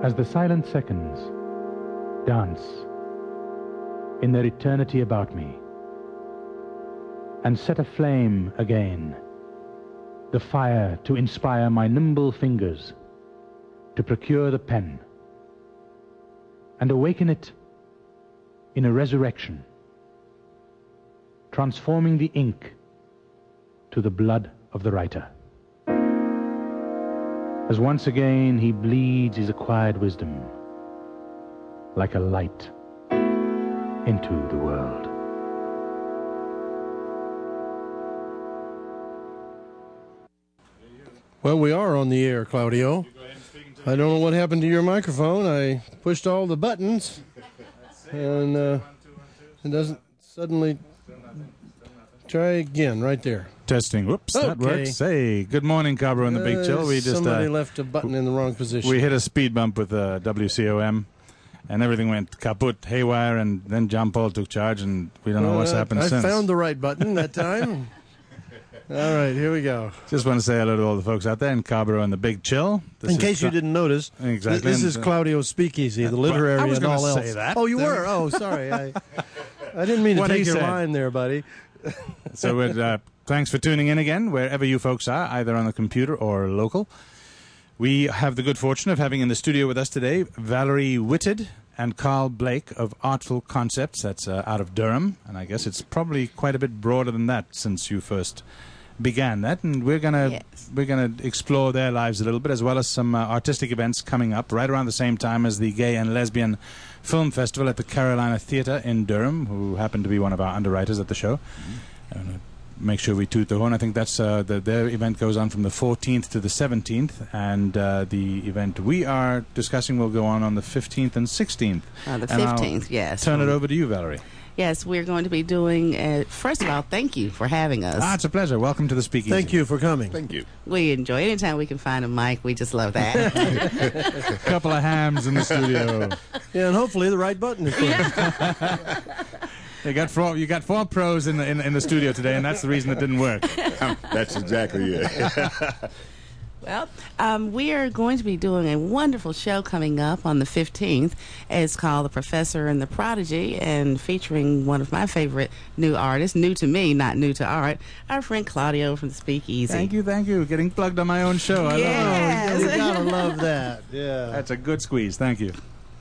as the silent seconds dance in their eternity about me, and set aflame again the fire to inspire my nimble fingers to procure the pen and awaken it in a resurrection, transforming the ink to the blood of the writer. As once again he bleeds his acquired wisdom like a light into the world. Well, we are on the air, Claudio. I don't know what happened to your microphone. I pushed all the buttons, and it doesn't suddenly... Try again, right there. Testing. Whoops, okay. That works. Hey, good morning, Cabro and the Big Chill. We just somebody left a button in the wrong position. We hit a speed bump with WCOM, and everything went kaput, haywire, and then John Paul took charge, and we don't know what's happened since. I found the right button that time. All right, here we go. Just want to say hello to all the folks out there in Cabro and the Big Chill. In case you didn't notice, exactly. This is Claudio's Speakeasy, the literary I was and all gonna else. say that. Oh, you were? Oh, sorry. I didn't mean to take your line there, buddy. So thanks for tuning in again, wherever you folks are, either on the computer or local. We have the good fortune of having in the studio with us today Valerie Whitted and Carl Blake of Artful Concepts. That's out of Durham, and I guess it's probably quite a bit broader than that since you first began that. And we're gonna explore their lives a little bit, as well as some artistic events coming up right around the same time as the Gay and Lesbian Film Festival at the Carolina Theatre in Durham, who happen to be one of our underwriters at the show. Make sure we toot the horn. I think that's their event goes on from the 14th to the 17th, and the event we are discussing will go on the 15th and 16th. The 15th, yes. Turn it over to you, Valerie. Yes, we're going to be doing, first of all, thank you for having us. It's a pleasure. Welcome to the Speakeasy. Thank you for coming. Thank you. We enjoy it. Anytime we can find a mic, we just love that. A couple of hams in the studio. Yeah, and hopefully the right button is Yeah. You got four pros in the studio today, and that's the reason it didn't work. That's exactly it. Well, we are going to be doing a wonderful show coming up on the 15th. It's called The Professor and the Prodigy, and featuring one of my favorite new artists, new to me, not new to art, our friend Claudio from the Speakeasy. Thank you. Getting plugged on my own show. I Yes. love it. You gotta love that. Yeah. That's a good squeeze. Thank you.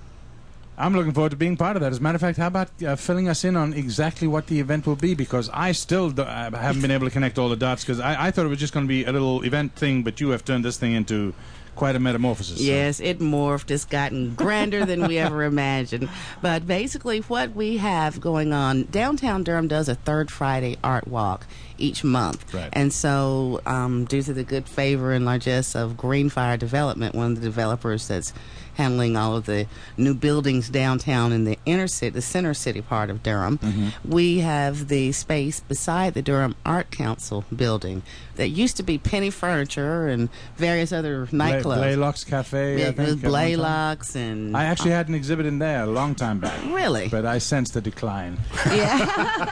I'm looking forward to being part of that. As a matter of fact, how about filling us in on exactly what the event will be? Because I still haven't been able to connect all the dots, because I thought it was just going to be a little event thing, but you have turned this thing into quite a metamorphosis. Yes, it morphed. It's gotten grander than we ever imagined. But basically what we have going on, Downtown Durham does a third Friday art walk each month. Right. And so due to the good favor and largesse of Greenfire Development, one of the developers that's handling all of the new buildings downtown in the inner city, the center city part of Durham, we have the space beside the Durham Art Council building that used to be Penny Furniture and various other nightclubs. Blaylock's Cafe, I think. Blaylock's, and I actually had an exhibit in there a long time back. Really? But I sensed the decline. Yeah.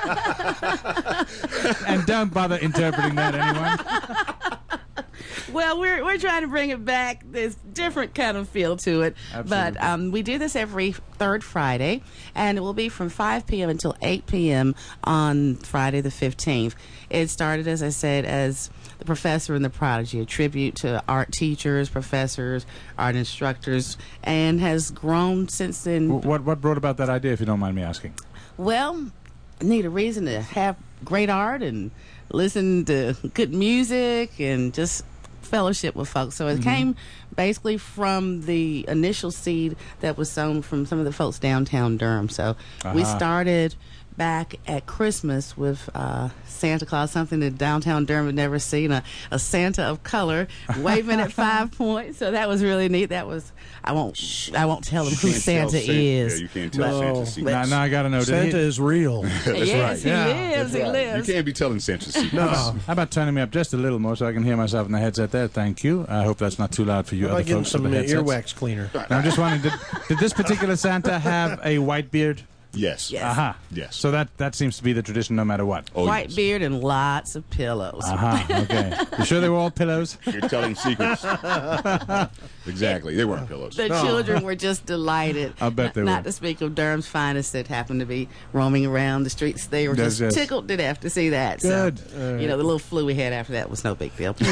And don't bother interpreting that, anyone. Well, we're trying to bring it back. There's different kind of feel to it. Absolutely. But we do this every third Friday, and it will be from 5 p.m. until 8 p.m. on Friday the 15th. It started, as I said, as The Professor and the Prodigy, a tribute to art teachers, professors, art instructors, and has grown since then. What brought about that idea, if you don't mind me asking? Well, I need a reason to have great art and listen to good music and just fellowship with folks. So it came basically from the initial seed that was sown from some of the folks downtown Durham. So we started back at Christmas with Santa Claus, something that downtown Durham had never seen, a Santa of color waving at 5 points. So that was really neat. That was, I won't tell them who Santa is. Yeah, you can't tell Santa's secret. Now I got to know. Santa is real. That's Yes, right. he lives. You can't be telling Santa's secrets. No. How about turning me up just a little more so I can hear myself in the headset there? Thank you. I hope that's not too loud for you How other about getting folks with some the headsets. earwax cleaner? Now, I'm just wondering, did this particular Santa have a white beard? Yes. Yes. Aha. Yes. So that seems to be the tradition no matter what. Oh, White yes. beard and lots of pillows. Aha. Okay. You sure they were all pillows? You're telling secrets. Exactly. They weren't pillows. The children were just delighted. I bet they Not were. to speak of Durham's finest that happened to be roaming around the streets. They were Yes, just yes. tickled to death to see that. Good. So, the little flu we had after that was no big deal.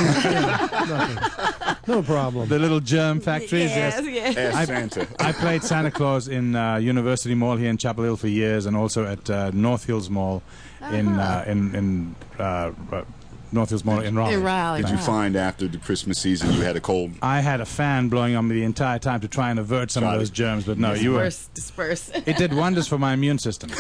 No problem. The little germ factories. yes, yes. Ask Santa. I played Santa Claus in University Mall here in Chapel Hill for years, and also at North Hills Mall in North Hills Mall in Raleigh. In Raleigh. Did you Wow. find after the Christmas season you had a cold? I had a fan blowing on me the entire time to try and avert some of those germs, but no, you were. Disperse. It did wonders for my immune system.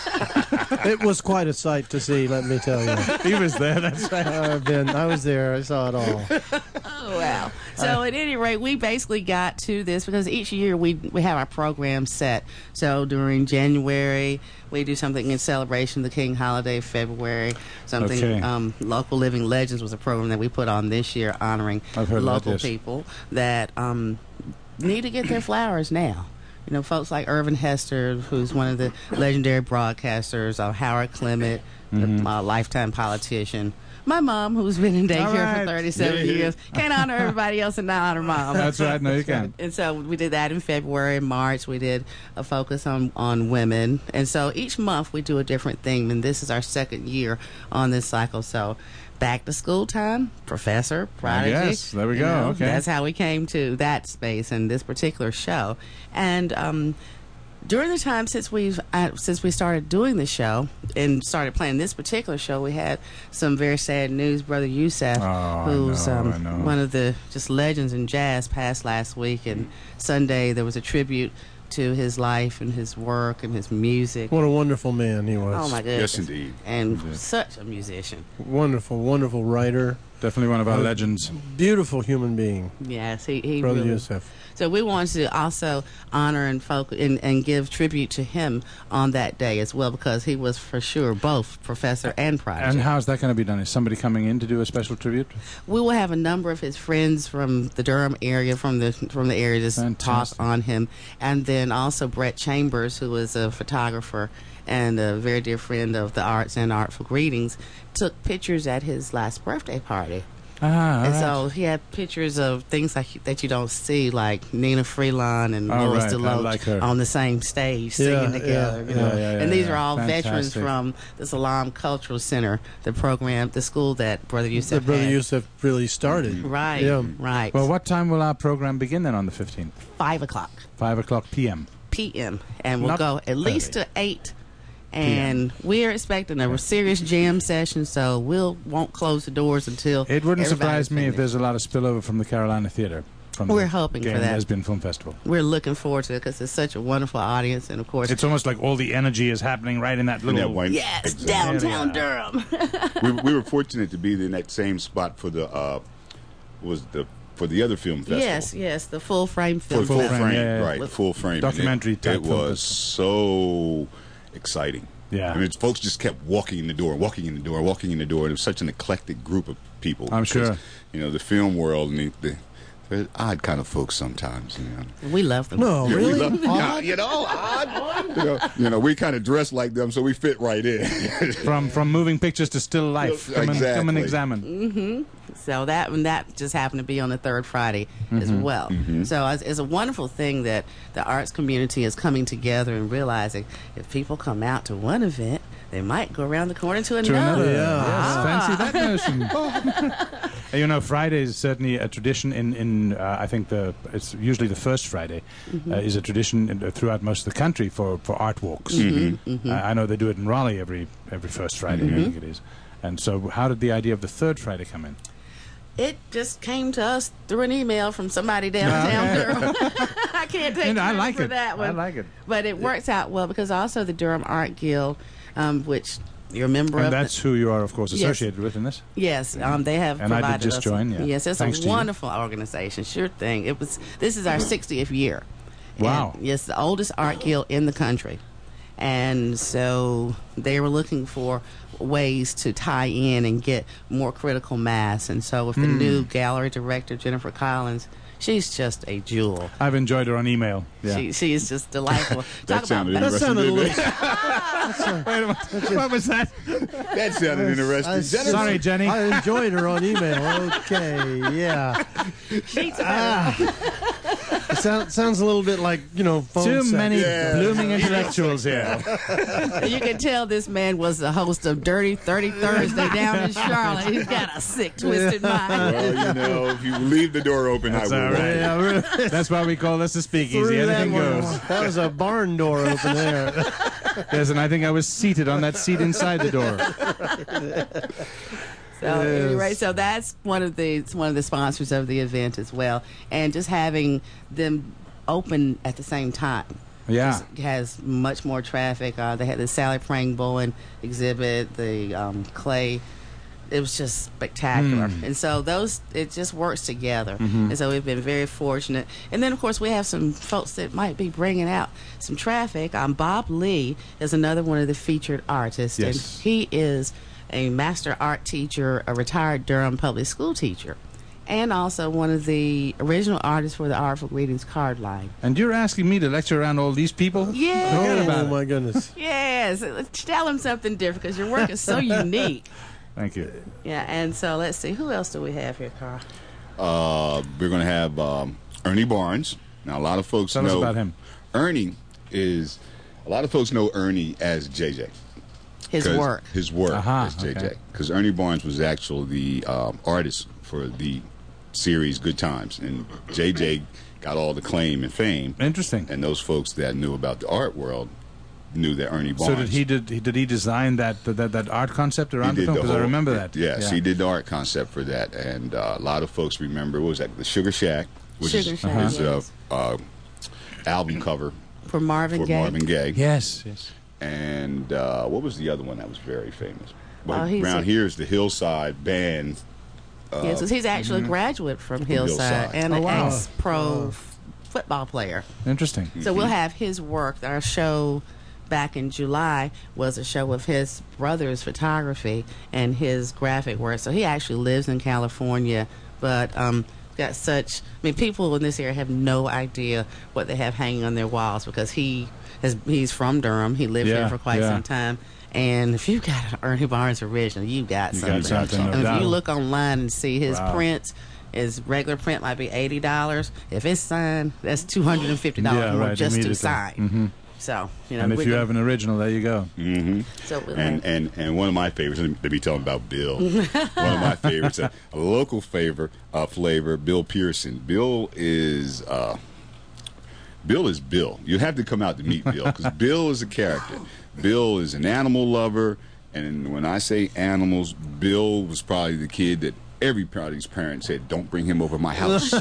It was quite a sight to see, let me tell you. He was there. That's right. I was there. I saw it all. Oh, wow. So at any rate, we basically got to this because each year we have our program set. So during January, we do something in celebration of the King holiday. February, something Okay. Local Living Legends was a program that we put on this year honoring I've heard of that, local yes. people that need to get their flowers now. Folks like Irvin Hester, who's one of the legendary broadcasters, Howard Clement, the lifetime politician. My mom, who's been in daycare All right. for 37 years. Can't honor everybody else and not honor mom. That's right. No, you can't. And so we did that in February. March, we did a focus on women. And so each month we do a different theme, and this is our second year on this cycle. So back to school time, Professor, Prodigy. Yes, there we go. Okay. That's how we came to that space and this particular show. And during the time since we started doing the show and started playing this particular show, we had some very sad news. Brother Youssef, who's I know. one of the just legends in jazz, passed last week. And Sunday there was a tribute to his life and his work and his music. What a wonderful man he was. Oh my goodness! Yes, indeed. And such a musician. Wonderful, wonderful writer. Definitely one of our legends. Beautiful human being. Yes, he Brother really. Youssef. So we wanted to also honor and focus and give tribute to him on that day as well, because he was for sure both Professor and Prodigy. And how's that going to be done? Is somebody coming in to do a special tribute? We will have a number of his friends from the Durham area, from the area, just Fantastic. talk on him, and then also Brett Chambers, who is a photographer and a very dear friend of the arts and Artful Greetings, took pictures at his last birthday party. Ah, And so he had pictures of things that you don't see, like Nina Freelon and Oh, Lois right. I DeLoach like her. on the same stage singing together. yeah, you know. yeah, And these yeah. are all veterans Fantastic. from the Salam Cultural Center, the school that Brother Youssef That Brother had. Youssef really started. Right, Yeah. right. Well, what time will our program begin then on the 15th? 5 o'clock 5 o'clock p.m. p.m. And we'll Not go at least early. to 8. And we're expecting a serious jam session, so won't close the doors until It wouldn't everybody's surprise me if finished. there's a lot of spillover from the Carolina Theater. From We're the hoping Gay for and that. Lesbian Film Festival. We're looking forward to it because it's such a wonderful audience, and of course, It's almost like all the energy is happening right in that In little... that one. yes, Exactly. downtown Durham. We were fortunate to be in that same spot for the for the other film festival. Yes, the full frame For film. full frame, frame, yeah, yeah. right? With Full frame. And documentary type It film was so exciting. Yeah. I mean, folks just kept walking in the door, and it was such an eclectic group of people. I'm Because, sure. the film world and they're odd kind of folks sometimes. We love them. No, Yeah, we really? love- odd. We kind of dress like them, so we fit right in. From moving pictures to still life. Come and Exactly. examine. So that just happened to be on the third Friday as well. So it's a wonderful thing that the arts community is coming together and realizing if people come out to one event, they might go around the corner to To another. another. Yeah. Yes, fancy that notion. Friday is certainly a tradition in I think it's usually the first Friday is a tradition throughout most of the country for art walks. I know they do it in Raleigh every first Friday, I think it is. And so how did the idea of the third Friday come in? It just came to us through an email from somebody downtown Durham. I can't take I credit like for it. that one. I like it. But it works out well because also the Durham Art Guild, which you're a member And of. that's who you are, of course, Yes. associated with in this. Yes, they have And I did provided just us. join, yeah. Yes, it's Thanks a to you. wonderful organization. Sure thing. This is our 60th year. Wow. And yes, the oldest art guild in the country. And so they were looking for ways to tie in and get more critical mass. And so with the new gallery director, Jennifer Collins, she's just a jewel. I've enjoyed her on email. Yeah. She is just delightful. That sounded That interesting. sounded a didn't little. it? Wait a minute. What was that? That sounded interesting. I- Jennifer- Sorry, Jenny. I enjoyed her on email. Okay, yeah. It sounds a little bit like, phone Too sex. many Yeah. blooming intellectuals here. You can tell this man was the host of Dirty 30 Thursday down in Charlotte. He's got a sick, twisted mind. Well, if you leave the door open, That's I will. all right. Yeah, really. That's why we call this a speakeasy. Threw that Anything one. goes. That was a barn door open there. Yes, and I think I was seated on that seat inside the door. So anyway, so that's one of the sponsors of the event as well, and just having them open at the same time. Yeah. Just has much more traffic. They had the Sally Prang Bowen exhibit, the clay. It was just spectacular. And so it just works together. And so we've been very fortunate. And then, of course, we have some folks that might be bringing out some traffic. Bob Lee is another one of the featured artists. Yes. And he is a master art teacher, a retired Durham public school teacher, and also one of the original artists for the Artful Greetings card line. And you're asking me to lecture around all these people? Yeah. Forget about Oh, it. my goodness. Yes. Tell him something different because your work is so unique. Thank you. Yeah, and so let's see. Who else do we have here, Carl? We're going to have Ernie Barnes. Now, a lot of folks Tell know us about him. Ernie is. A lot of folks know Ernie as JJ. His 'Cause work. His work Aha, as JJ. okay. Because Ernie Barnes was actually the artist for the series Good Times, and JJ got all the claim and fame. Interesting. And those folks that knew about the art world knew that Ernie Barnes. So did he design that art concept around the film? Because I remember that. Yes, he did the art concept for that, and a lot of folks remember, what was that, the Sugar Shack, which Sugar is Shack, his yes. album cover For Marvin for Gaye. Marvin Gaye. Yes. And what was the other one that was very famous? Well, he's around a- here is the Hillside Band. Yes, 'cause he's actually a graduate from Hillside, Hillside. and Oh, an wow. ex-pro football player. Interesting. So we'll have his work. Our show back in July was a show of his brother's photography and his graphic work. So he actually lives in California, but got such. I mean, people in this area have no idea what they have hanging on their walls because he's from Durham. He lived Yeah, there for quite yeah. some time. And if you've got an Ernie Barnes original, you got You something. got something, no And if doubt. you look online and see his Wow. prints, his regular print might be $80. If it's signed, that's $250 Yeah, more right, just to immediately. sign. So And if you have an original, there you go. so we'll And one of my favorites, let me tell them about Bill. One of my favorites, a local flavor, Bill Pearson. Bill is Bill. You have to come out to meet Bill because Bill is a character. Bill is an animal lover, and when I say animals, Bill was probably the kid that everybody's parents said, "Don't bring him over my house."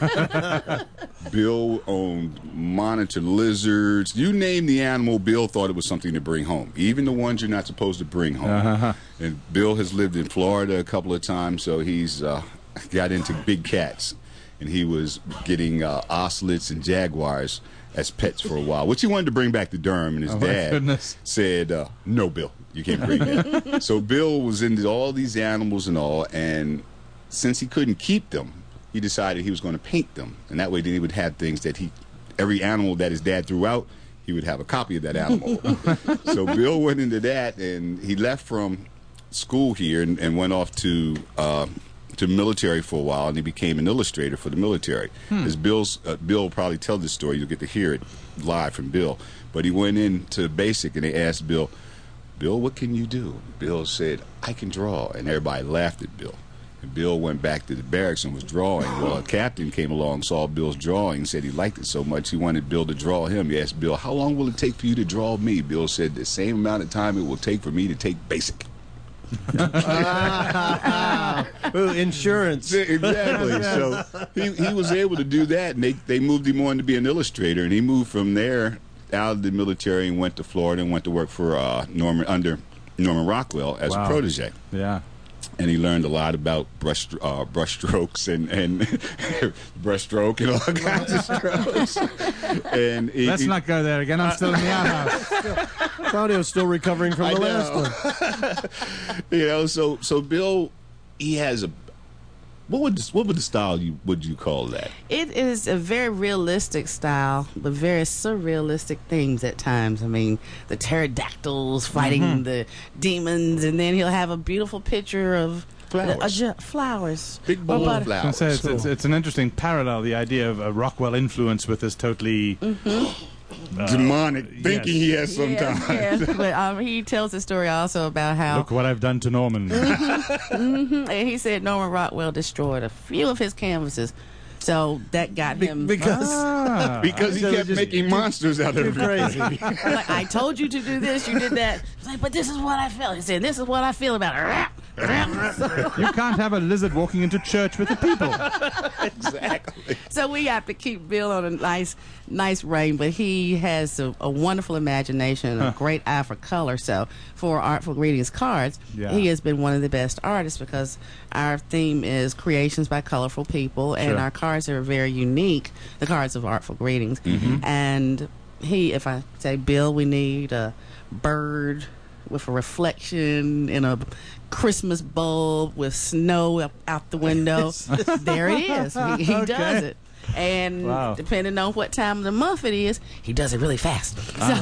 Bill owned monitor lizards. You name the animal, Bill thought it was something to bring home, even the ones you're not supposed to bring home. And Bill has lived in Florida a couple of times, so he's got into big cats. And he was getting ocelots and jaguars as pets for a while, which he wanted to bring back to Durham. And his Oh, my dad goodness. said, "No, Bill, you can't bring that." So Bill was into all these animals and all, and since he couldn't keep them, he decided he was going to paint them, and that way then he would have things that every animal that his dad threw out, he would have a copy of that animal. So Bill went into that, and he left from school here and went off to military for a while, and he became an illustrator for the military. As Bill will probably tell this story, you'll get to hear it live from Bill. But he went into basic, and they asked Bill, "What can you do?" Bill said, "I can draw," and everybody laughed at Bill. And Bill went back to the barracks and was drawing. Well, a captain came along, saw Bill's drawing, and said he liked it so much he wanted Bill to draw him. He asked Bill, "How long will it take for you to draw me?" Bill said, "The same amount of time it will take for me to take basic." Ooh, insurance. Exactly. So he was able to do that, and they moved him on to be an illustrator, and he moved from there out of the military and went to Florida and went to work for Norman Rockwell as Wow. a protege. Yeah. and he learned a lot about brush strokes and brushstroke and all kinds of strokes. And let's not go there again. I'm still in the outhouse. Claudio's still recovering from the last one. So Bill, he has a. What would the style would you call that? It is a very realistic style, but very surrealistic themes at times. I mean, the pterodactyls fighting the demons, and then he'll have a beautiful picture of flowers. Big bowl of flowers. It's an interesting parallel, the idea of a Rockwell influence with this totally demonic thinking he has sometimes. Yes. But he tells a story also about how... Look what I've done to Norman. And he said Norman Rockwell destroyed a few of his canvases. So that got him... Because he kept making monsters out of crazy. Like, I told you to do this, you did that. It's like, but this is what I felt. He said, this is what I feel about it. You can't have a lizard walking into church with the people. Exactly. So we have to keep Bill on a nice rein, but he has a wonderful imagination, a great eye for color. So for Artful Greetings cards, he has been one of the best artists because our theme is creations by colorful people, and our cards are very unique, the cards of Artful Greetings. And if I say, Bill, we need a bird with a reflection in a Christmas bulb with snow out the window. There it is. He does it. And depending on what time of the month it is, he does it really fast.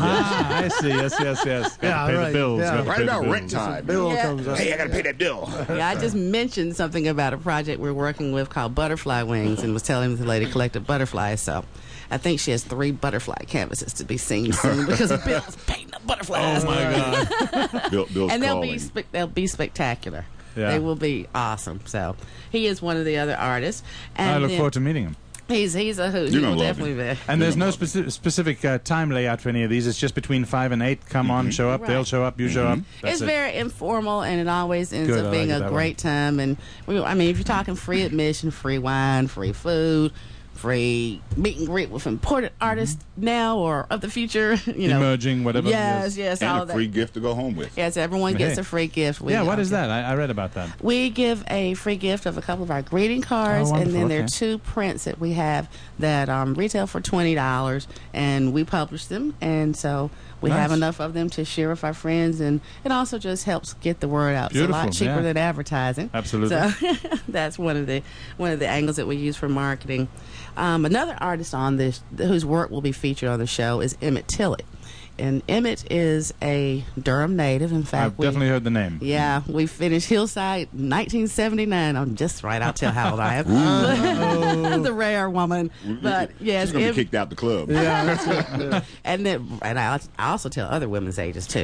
I see. Yes. Gotta pay the bills. Yeah. Right about rent time. Bill comes up. Hey, I gotta pay that bill. I just mentioned something about a project we're working with called Butterfly Wings, and was telling the lady collected butterflies. So I think she has 3 butterfly canvases to be seen soon because Bill's painting up butterflies. Oh my God! Bill's and calling. they'll be spectacular. Yeah. They will be awesome. So he is one of the other artists. And I look forward to meeting him. He's a hoot. You're He will gonna love definitely be. And there's no specific time layout for any of these. It's just between 5 and 8. Come on, show up. Right. They'll show up. You show up. That's It's it. very informal, and it always ends Good, up I being like it a that great time. And if you're talking free admission, free wine, free food, free meet and greet with important artists now or of the future, Emerging, whatever. Yes, And all a free that. gift to go home with. Yes, everyone gets Hey. a free gift. Yeah, what is that? I read about that. We give a free gift of a couple of our greeting cards, Oh, and then wonderful. there are Okay. 2 prints that we have that retail for $20, and we publish them, and so we have Nice. enough of them to share with our friends, and it also just helps get the word out. It's a lot Beautiful, cheaper yeah. than advertising. Absolutely. So that's one of the angles that we use for marketing. Another artist on this whose work will be featured on the show is Emmett Tillett. And Emmett is a Durham native. In fact, I've definitely heard the name. yeah, we finished Hillside 1979. I'm just right. I'll tell how old I am. The rare woman. But yes, She's gonna be kicked out the club. Yeah, that's it. Yeah. and I also tell other women's ages too.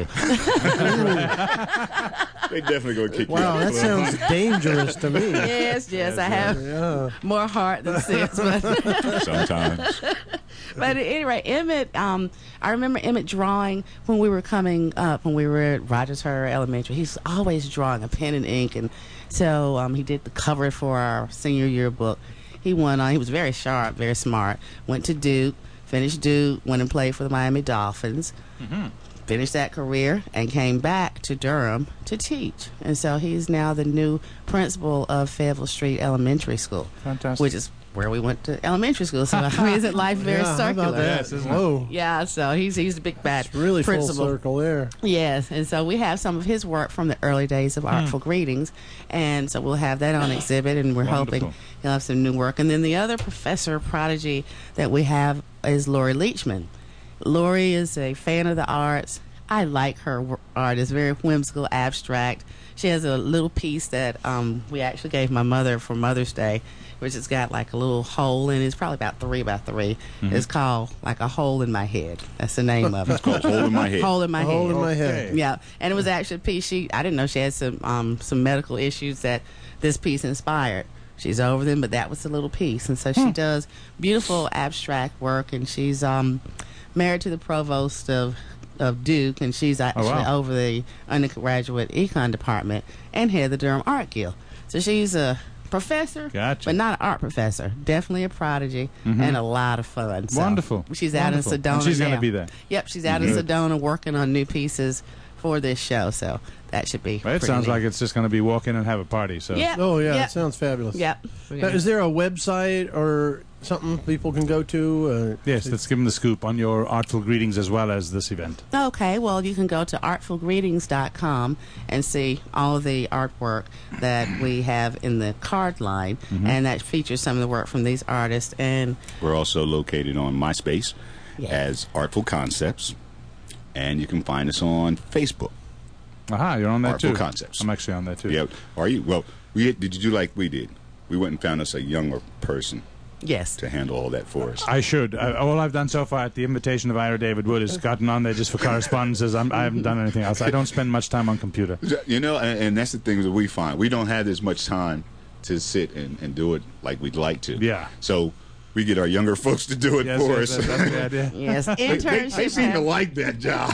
They definitely gonna kick you Wow, out the that club. sounds dangerous to me. yes, I have Yeah. more heart than sense. But Sometimes. But at any rate, Emmett, I remember Emmett drawing when we were coming up, when we were at Rogers Hurr Elementary. He's always drawing a pen and ink, and so he did the cover for our senior yearbook. He went on. He was very sharp, very smart. Went to Duke, finished Duke, went and played for the Miami Dolphins. Finished that career and came back to Durham to teach. And so he's now the new principal of Fayetteville Street Elementary School. Fantastic. Which is where we went to elementary school. So I mean, isn't life very Yeah, how about circular? that? Yes, isn't it? Whoa. Yeah, so he's a big bad It's really principal. full circle there. Yes, and so we have some of his work from the early days of Artful Greetings, and so we'll have that on exhibit, and we're hoping Wonderful. he'll have some new work. And then the other professor prodigy that we have is Lori Leachman. Lori is a fan of the arts. I like her art. It's very whimsical, abstract. She has a little piece that we actually gave my mother for Mother's Day, which has got like a little hole in it. It's probably about 3 by 3. It's called like A Hole in My Head. That's the name of it. It's called Hole in My Head. Hole in My A hole Head. in my head. Yeah, and it was actually a piece. I didn't know she had some medical issues that this piece inspired. She's over them, but that was a little piece, and so she does beautiful abstract work. And she's married to the provost of Duke, and she's actually over the undergraduate econ department and head of the Durham Art Guild. So she's a professor, Gotcha. but not an art professor. Definitely a prodigy and a lot of fun. So Wonderful. She's out in Wonderful. Sedona And she's now. going to be there. Yep, she's out in Sedona working on new pieces for this show. So that should be. Well, it pretty sounds neat. like it's just going to be walk in and have a party. So Yeah. Oh, yeah, Yep. it sounds fabulous. Yep. Now, is there a website or something people can go to? yes, let's give them the scoop on your Artful Greetings as well as this event. Okay, well, you can go to artfulgreetings.com and see all of the artwork that we have in the card line, and that features some of the work from these artists. And We're also located on MySpace Yes. as Artful Concepts, and you can find us on Facebook. Aha, you're on that Artful too. Concepts. I'm actually on that too. Yeah, are you? Well, did you do like we did? We went and found us a younger person yes, to handle all that for us. I should. All I've done so far at the invitation of Ira David Wood is gotten on there just for correspondences. I haven't done anything else. I don't spend much time on computer. You know, and that's the thing that we find. We don't have as much time to sit and do it like we'd like to. Yeah. So we get our younger folks to do it Yes, for yes, us. that's the idea. yes, They internship. seem to like that job.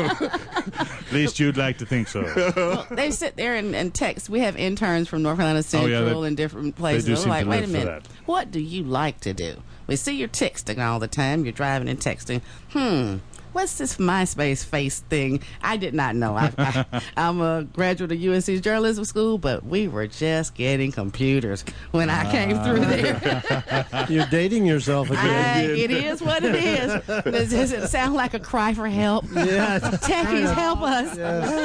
At least you'd like to think so. Well, they sit there and text. We have interns from North Carolina Central and different places. do We're seem like, to wait a live for minute, that. what do you like to do? We see you're texting all the time. You're driving and texting. What's this MySpace face thing? I did not know. I'm a graduate of UNC's journalism school, but we were just getting computers when I came through there. You're dating yourself again. It is what it is. Does it sound like a cry for help? Yeah. Techies, help us.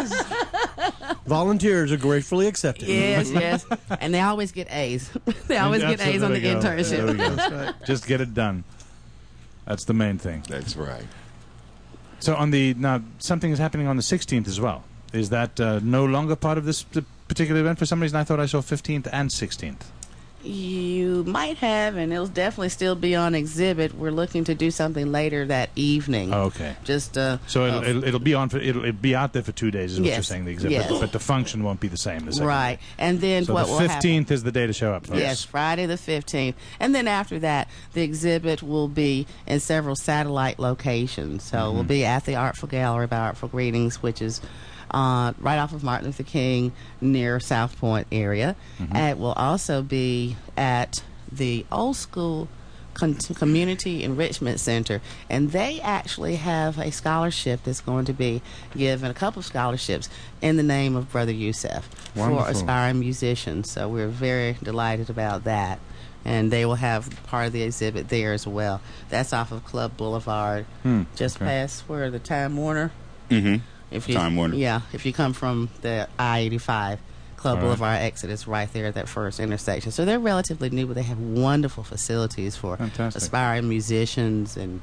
Volunteers are gratefully accepted. Yes, yes. And they always get A's. They always get A's on the There we go. internship. There we go. Just get it done. That's the main thing. That's right. So now something is happening on the 16th as well. Is that no longer part of this particular event? For some reason, I thought I saw 15th and 16th. You might have, and it'll definitely still be on exhibit. We're looking to do something later that evening. Oh, okay. Just So it'll be on for it'll be out there for 2 days. Is what you're Yes, saying, the exhibit, yes. but the function won't be the same. The second right, day. and then So what the will 15th happen? is the day to show up. Folks. Yes, Friday the 15th. And then after that, the exhibit will be in several satellite locations. So we'll be at the Artful Gallery by Artful Greetings, which is right off of Martin Luther King near South Point area. And it will also be at the Old School Community Enrichment Center. And they actually have a scholarship that's going to be given, a couple of scholarships, in the name of Brother Youssef for Wonderful. aspiring musicians. So we're very delighted about that. And they will have part of the exhibit there as well. That's off of Club Boulevard, just past where the Time Warner. Mm-hmm. If you, Time Warner. Yeah, if you come from the I-85 Club All right. Boulevard exit, it's right there at that first intersection. So they're relatively new, but they have wonderful facilities for Fantastic. aspiring musicians and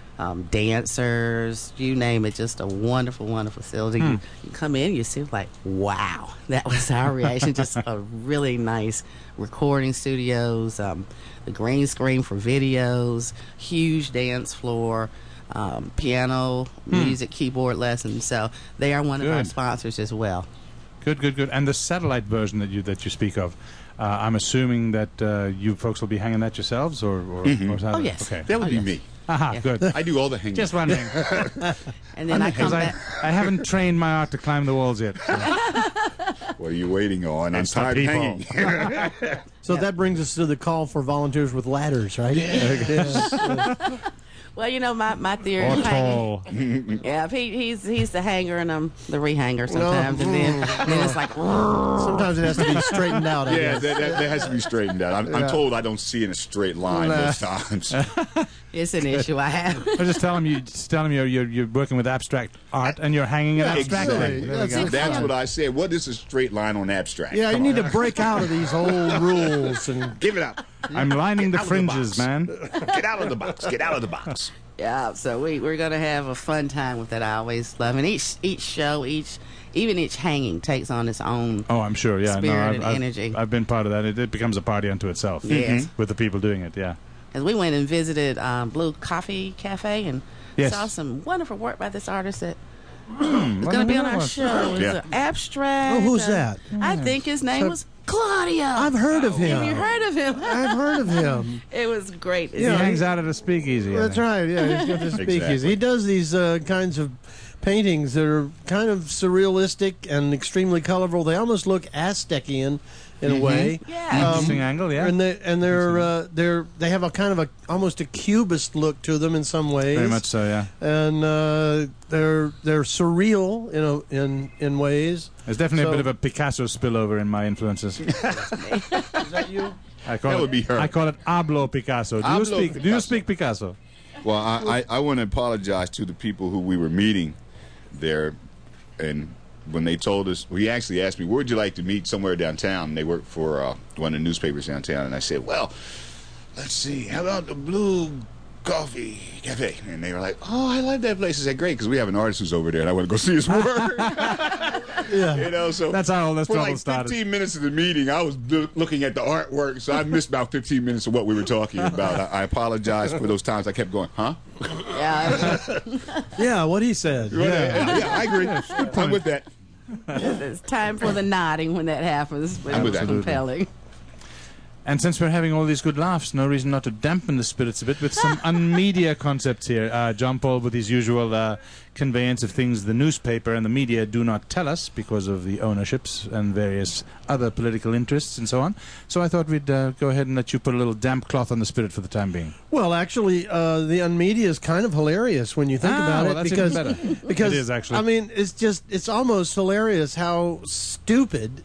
dancers, you name it. Just a wonderful, wonderful facility. You come in, you see like, wow, that was our reaction. Just a really nice recording studios, the green screen for videos, huge dance floor. Piano, music, keyboard lessons. So they are one of our Good. sponsors as well. Good. And the satellite version that you speak of, I'm assuming that you folks will be hanging that yourselves, or is that Oh, yes. Okay. That would be yes. me. Aha, Yeah. good. I do all the hanging. Just wondering. And then I come Because back. I haven't trained my art to climb the walls yet. So. What are you waiting on? I'm It's the tired of people. hanging. So that brings us to the call for volunteers with ladders, right? Well, you know, my theory Or is hanging. tall. Yeah, he's the hanger and I'm the rehanger sometimes, and then it's like, Sometimes it has to be straightened out. I Yeah, guess. that has to be straightened out. I'm told I don't see in a straight line most times. it's an issue I have. I just tell him you're working with abstract art and you're hanging it abstractly. exactly. There we go. That's what I said. What is a straight line on abstract? Yeah, you Come need on. to break out of these old rules and Give it up. I'm lining the Get out of the fringes, box. man. Get out of the box. Get out of the box. Yeah, so we're gonna have a fun time with that. I always love, and each show, even each hanging takes on its own. Oh, I'm sure. Yeah, Spirit and I've energy. I've been part of that. It becomes a party unto itself. Yes. With the people doing it. Yeah. As we went and visited Blue Coffee Cafe and Yes. saw some wonderful work by this artist that is What going to do be we on know our about? show. It's Yeah. an abstract. Oh, who's that? I think his name was Claudio. I've heard of him. Have you heard of him? I've heard of him. It was great. He Yeah, hangs out at a speakeasy. I That's think. right. Yeah, he's got this speakeasy. Exactly. He does these kinds of paintings that are kind of surrealistic and extremely colorful. They almost look Aztecian in a way. Yeah. Interesting angle, yeah. And they have a kind of almost a cubist look to them in some ways. Very much so, yeah. And they're surreal in ways. There's definitely a So- bit of a Picasso spillover in my influences. Is that you? I call That it, would be her. I call it Hablo Picasso. Do you Hablo speak? Do you Picasso. speak Picasso? Well, I want to apologize to the people who we were meeting there, and when they told us, he actually asked me, "Where would you like to meet?" Somewhere downtown. And they work for one of the newspapers downtown, and I said, "Well, let's see, how about the Blue Coffee Cafe?" And they were like, "Oh, I love that place." I said, "Great, because we have an artist who's over there, and I want to go see his work." Yeah. You know, so That's how all this for trouble like started. 15 minutes of the meeting, I was looking at the artwork, so I missed about 15 minutes of what we were talking about. I apologize for those times I kept going, huh? Yeah, Yeah, what he said. Yeah, I agree. I'm with that. it's time for the nodding when that happens. But I'm it with was that. compelling. And since we're having all these good laughs, no reason not to dampen the spirits a bit with some unmedia concepts here. John Paul with his usual conveyance of things the newspaper and the media do not tell us because of the ownerships and various other political interests and so on. So I thought we'd go ahead and let you put a little damp cloth on the spirit for the time being. Well, actually, the unmedia is kind of hilarious when you think about well, it. that's because even better. because It is, actually. I mean, it's almost hilarious how stupid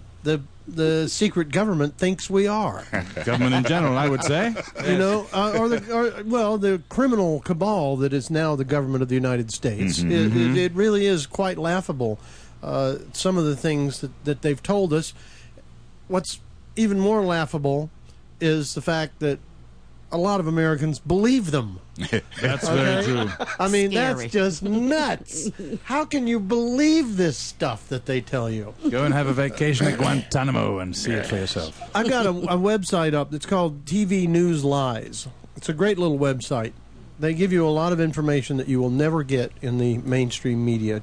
the secret government thinks we are. Government in general, I would say. You know, or the criminal cabal that is now the government of the United States. It really is quite laughable. Some of the things that they've told us. What's even more laughable is the fact that a lot of Americans believe them. That's very true. I mean, Scary. that's just nuts. How can you believe this stuff that they tell you? Go and have a vacation at Guantanamo and see it for yourself. I've got a website up that's called TV News Lies. It's a great little website. They give you a lot of information that you will never get in the mainstream media.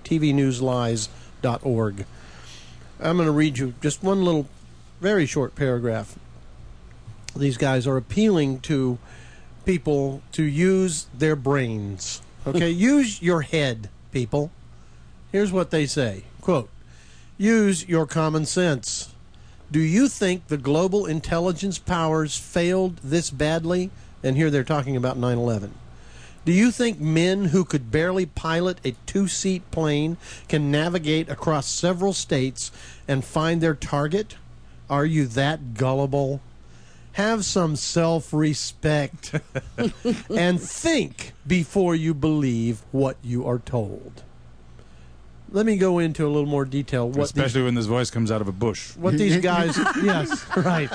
tvnewslies.org. I'm going to read you just one little, very short paragraph. These guys are appealing to people to use their brains. Okay, use your head, people. Here's what they say. Quote, use your common sense. Do you think the global intelligence powers failed this badly? And here they're talking about 9/11. Do you think men who could barely pilot a 2-seat plane can navigate across several states and find their target? Are you that gullible? Have some self-respect and think before you believe what you are told. Let me go into a little more detail. Especially when this voice comes out of a bush. What these guys, yes, right.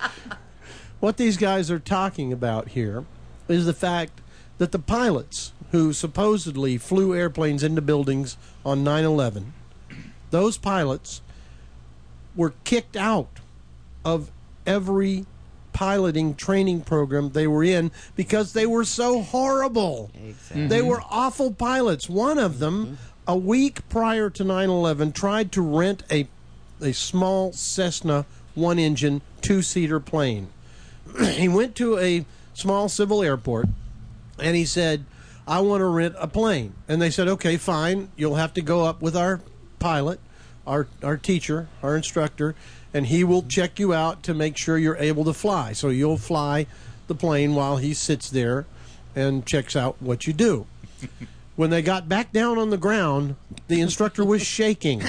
What these guys are talking about here is the fact that the pilots who supposedly flew airplanes into buildings on 9/11, those pilots were kicked out of every piloting training program they were in because they were so horrible. Exactly. They were awful pilots. One of them, a week prior to 9/11, tried to rent a small Cessna one-engine 2-seater plane. He went to a small civil airport and he said, I want to rent a plane. And they said, okay, fine. You'll have to go up with our pilot, our teacher, our instructor, and he will check you out to make sure you're able to fly. So you'll fly the plane while he sits there and checks out what you do. When they got back down on the ground, the instructor was shaking.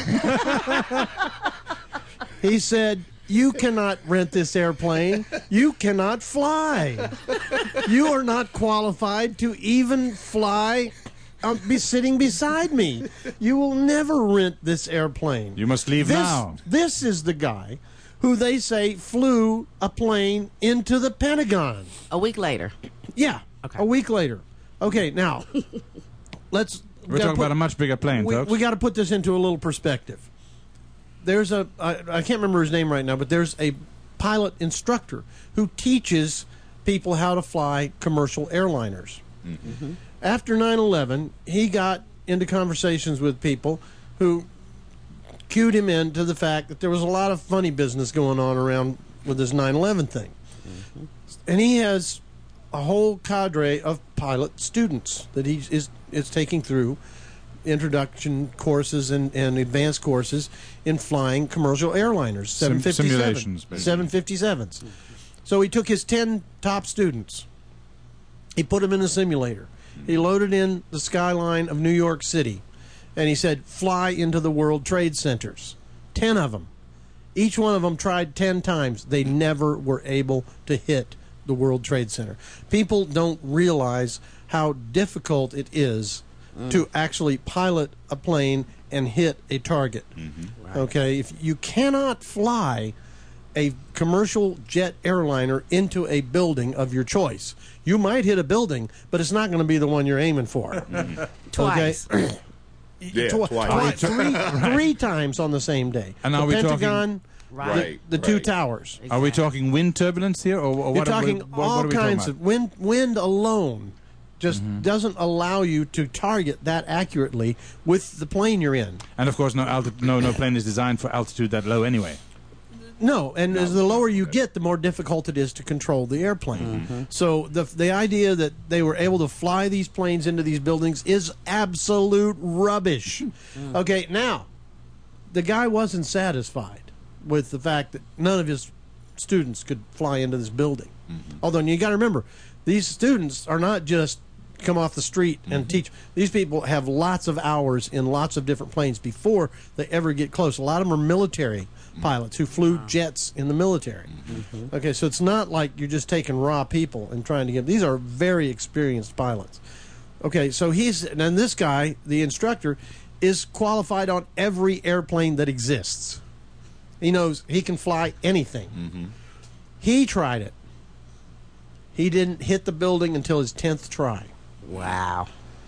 He said, you cannot rent this airplane. You cannot fly. You are not qualified to even fly, be sitting beside me. You will never rent this airplane. You must leave now. This is the guy who they say flew a plane into the Pentagon. A week later. Yeah, Okay. a week later. Okay, now, We're talking about a much bigger plane, folks. we got to put this into a little perspective. There's I can't remember his name right now, but there's a pilot instructor who teaches people how to fly commercial airliners. Mm-hmm. After 9/11, he got into conversations with people who cued him into the fact that there was a lot of funny business going on around with this 9/11 thing. Mm-hmm. And he has a whole cadre of pilot students that he is taking through introduction courses and advanced courses in flying commercial airliners, 757, simulations, basically. 757s. So he took his 10 top students. He put them in a simulator. He loaded in the skyline of New York City, and he said, fly into the World Trade Centers. 10 of them. Each one of them tried 10 times. They never were able to hit the World Trade Center. People don't realize how difficult it is to actually pilot a plane and hit a target. Mm-hmm. Okay, if you cannot fly a commercial jet airliner into a building of your choice, you might hit a building, but it's not going to be the one you're aiming for. Twice. Okay? Yeah, twice. Three times on the same day. And are the we Pentagon, Right. the two towers. Are we talking wind turbulence here, or You're what? talking what all are we kinds talking of wind alone just doesn't allow you to target that accurately with the plane you're in. And of course, no plane is designed for altitude that low anyway. No, and as the lower you get, the more difficult it is to control the airplane. So the idea that they were able to fly these planes into these buildings is absolute rubbish. Okay, now, the guy wasn't satisfied with the fact that none of his students could fly into this building. Although you got to remember, these students are not just come off the street and teach. These people have lots of hours in lots of different planes before they ever get close. A lot of them are military pilots who flew jets in the military. Okay, so it's not like you're just taking raw people and trying to get. These are very experienced pilots. Okay, so and this guy, the instructor, is qualified on every airplane that exists. He knows he can fly anything. He tried it. He didn't hit the building until his 10th try. Wow.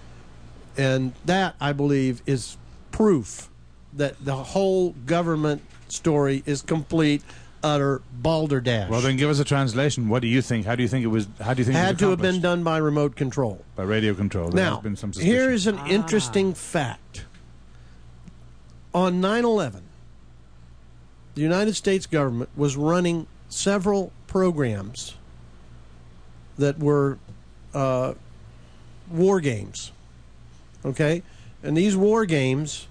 And that, I believe, is proof that the whole government story is complete, utter balderdash. Well, then give us a translation. What do you think? How do you think it was? How do you think had it was to have been accomplished? done by remote control. By radio control. There Now, has been some suspicion. here is an interesting fact. On 9/11, the United States government was running several programs that were war games. Okay? And these war games,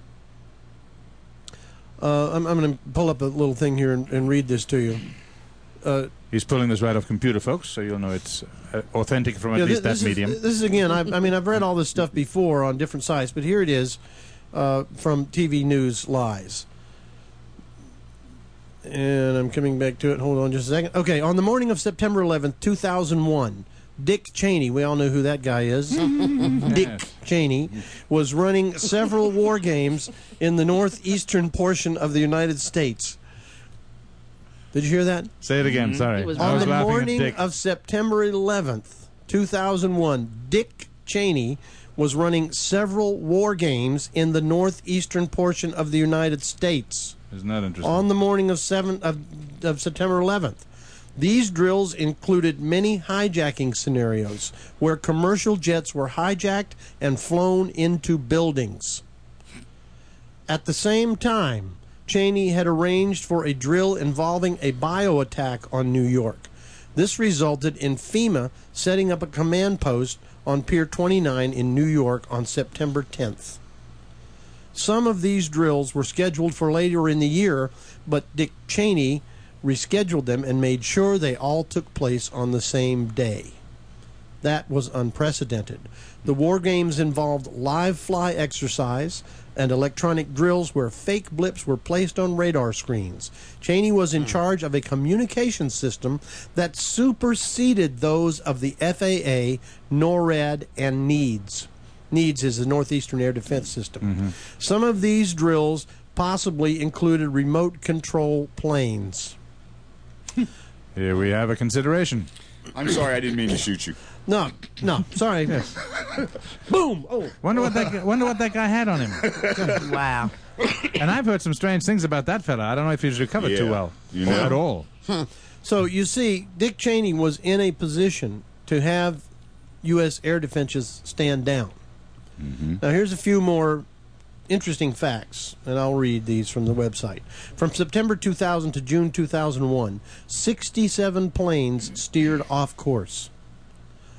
I'm going to pull up a little thing here and read this to you. He's pulling this right off computer, folks, so you'll know it's authentic from at least that medium. This is again, I've read all this stuff before on different sites, but here it is from TV News Lies. And I'm coming back to it. Hold on just a second. Okay, on the morning of September 11th, 2001, Dick Cheney, we all know who that guy is, Dick Cheney, was running several war games in the northeastern portion of the United States. Did you hear that? Say it again, sorry. It was I On was the laughing at morning Dick. of September 11th, 2001, Dick Cheney was running several war games in the northeastern portion of the United States. Isn't that interesting? On the morning of September 11th. These drills included many hijacking scenarios where commercial jets were hijacked and flown into buildings. At the same time, Cheney had arranged for a drill involving a bio attack on New York. This resulted in FEMA setting up a command post on Pier 29 in New York on September 10th. Some of these drills were scheduled for later in the year, but Dick Cheney rescheduled them and made sure they all took place on the same day. That was unprecedented. The war games involved live fly exercise and electronic drills where fake blips were placed on radar screens. Cheney was in charge of a communication system that superseded those of the FAA, NORAD, and NEADS. NEADS is the Northeastern Air Defense System. Some of these drills possibly included remote control planes. Here we have a consideration. I'm sorry, I didn't mean to shoot you. No, sorry. Boom! Oh, Wonder what that guy had on him. Wow. And I've heard some strange things about that fella. I don't know if he's recovered too Yeah. well You know. at all. so you see, Dick Cheney was in a position to have U.S. air defenses stand down. Now, here's a few more interesting facts, and I'll read these from the website. From September 2000 to June 2001, 67 planes steered off course.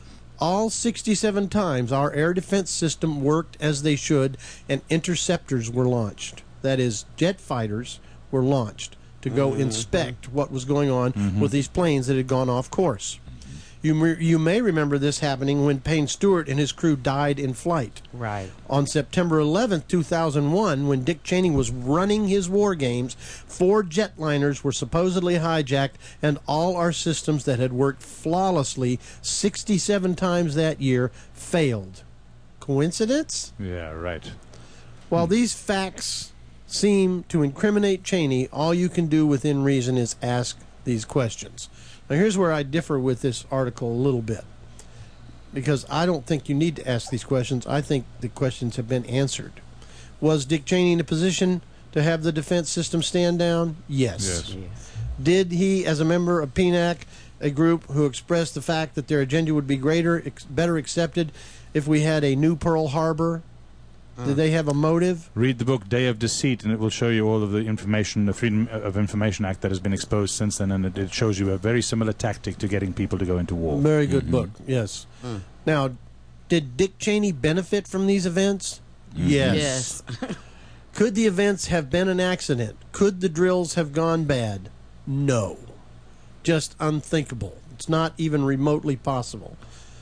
all 67 times our air defense system worked as they should, and interceptors were launched. That is, jet fighters were launched to go inspect what was going on with these planes that had gone off course. You may remember this happening when Payne Stewart and his crew died in flight. Right. On September 11th, 2001, when Dick Cheney was running his war games, 4 jetliners were supposedly hijacked, and all our systems that had worked flawlessly 67 times that year failed. Coincidence? Yeah, right. While these facts seem to incriminate Cheney, all you can do within reason is ask these questions. Now, here's where I differ with this article a little bit, because I don't think you need to ask these questions. I think the questions have been answered. Was Dick Cheney in a position to have the defense system stand down? Yes. Did he, as a member of PNAC, a group who expressed the fact that their agenda would be better accepted if we had a new Pearl Harbor? Did they have a motive? Read the book Day of Deceit, and it will show you all of the information, the Freedom of Information Act that has been exposed since then, and it shows you a very similar tactic to getting people to go into war. Very good book, yes. Now, did Dick Cheney benefit from these events? Yes. Could the events have been an accident? Could the drills have gone bad? No. Just unthinkable. It's not even remotely possible.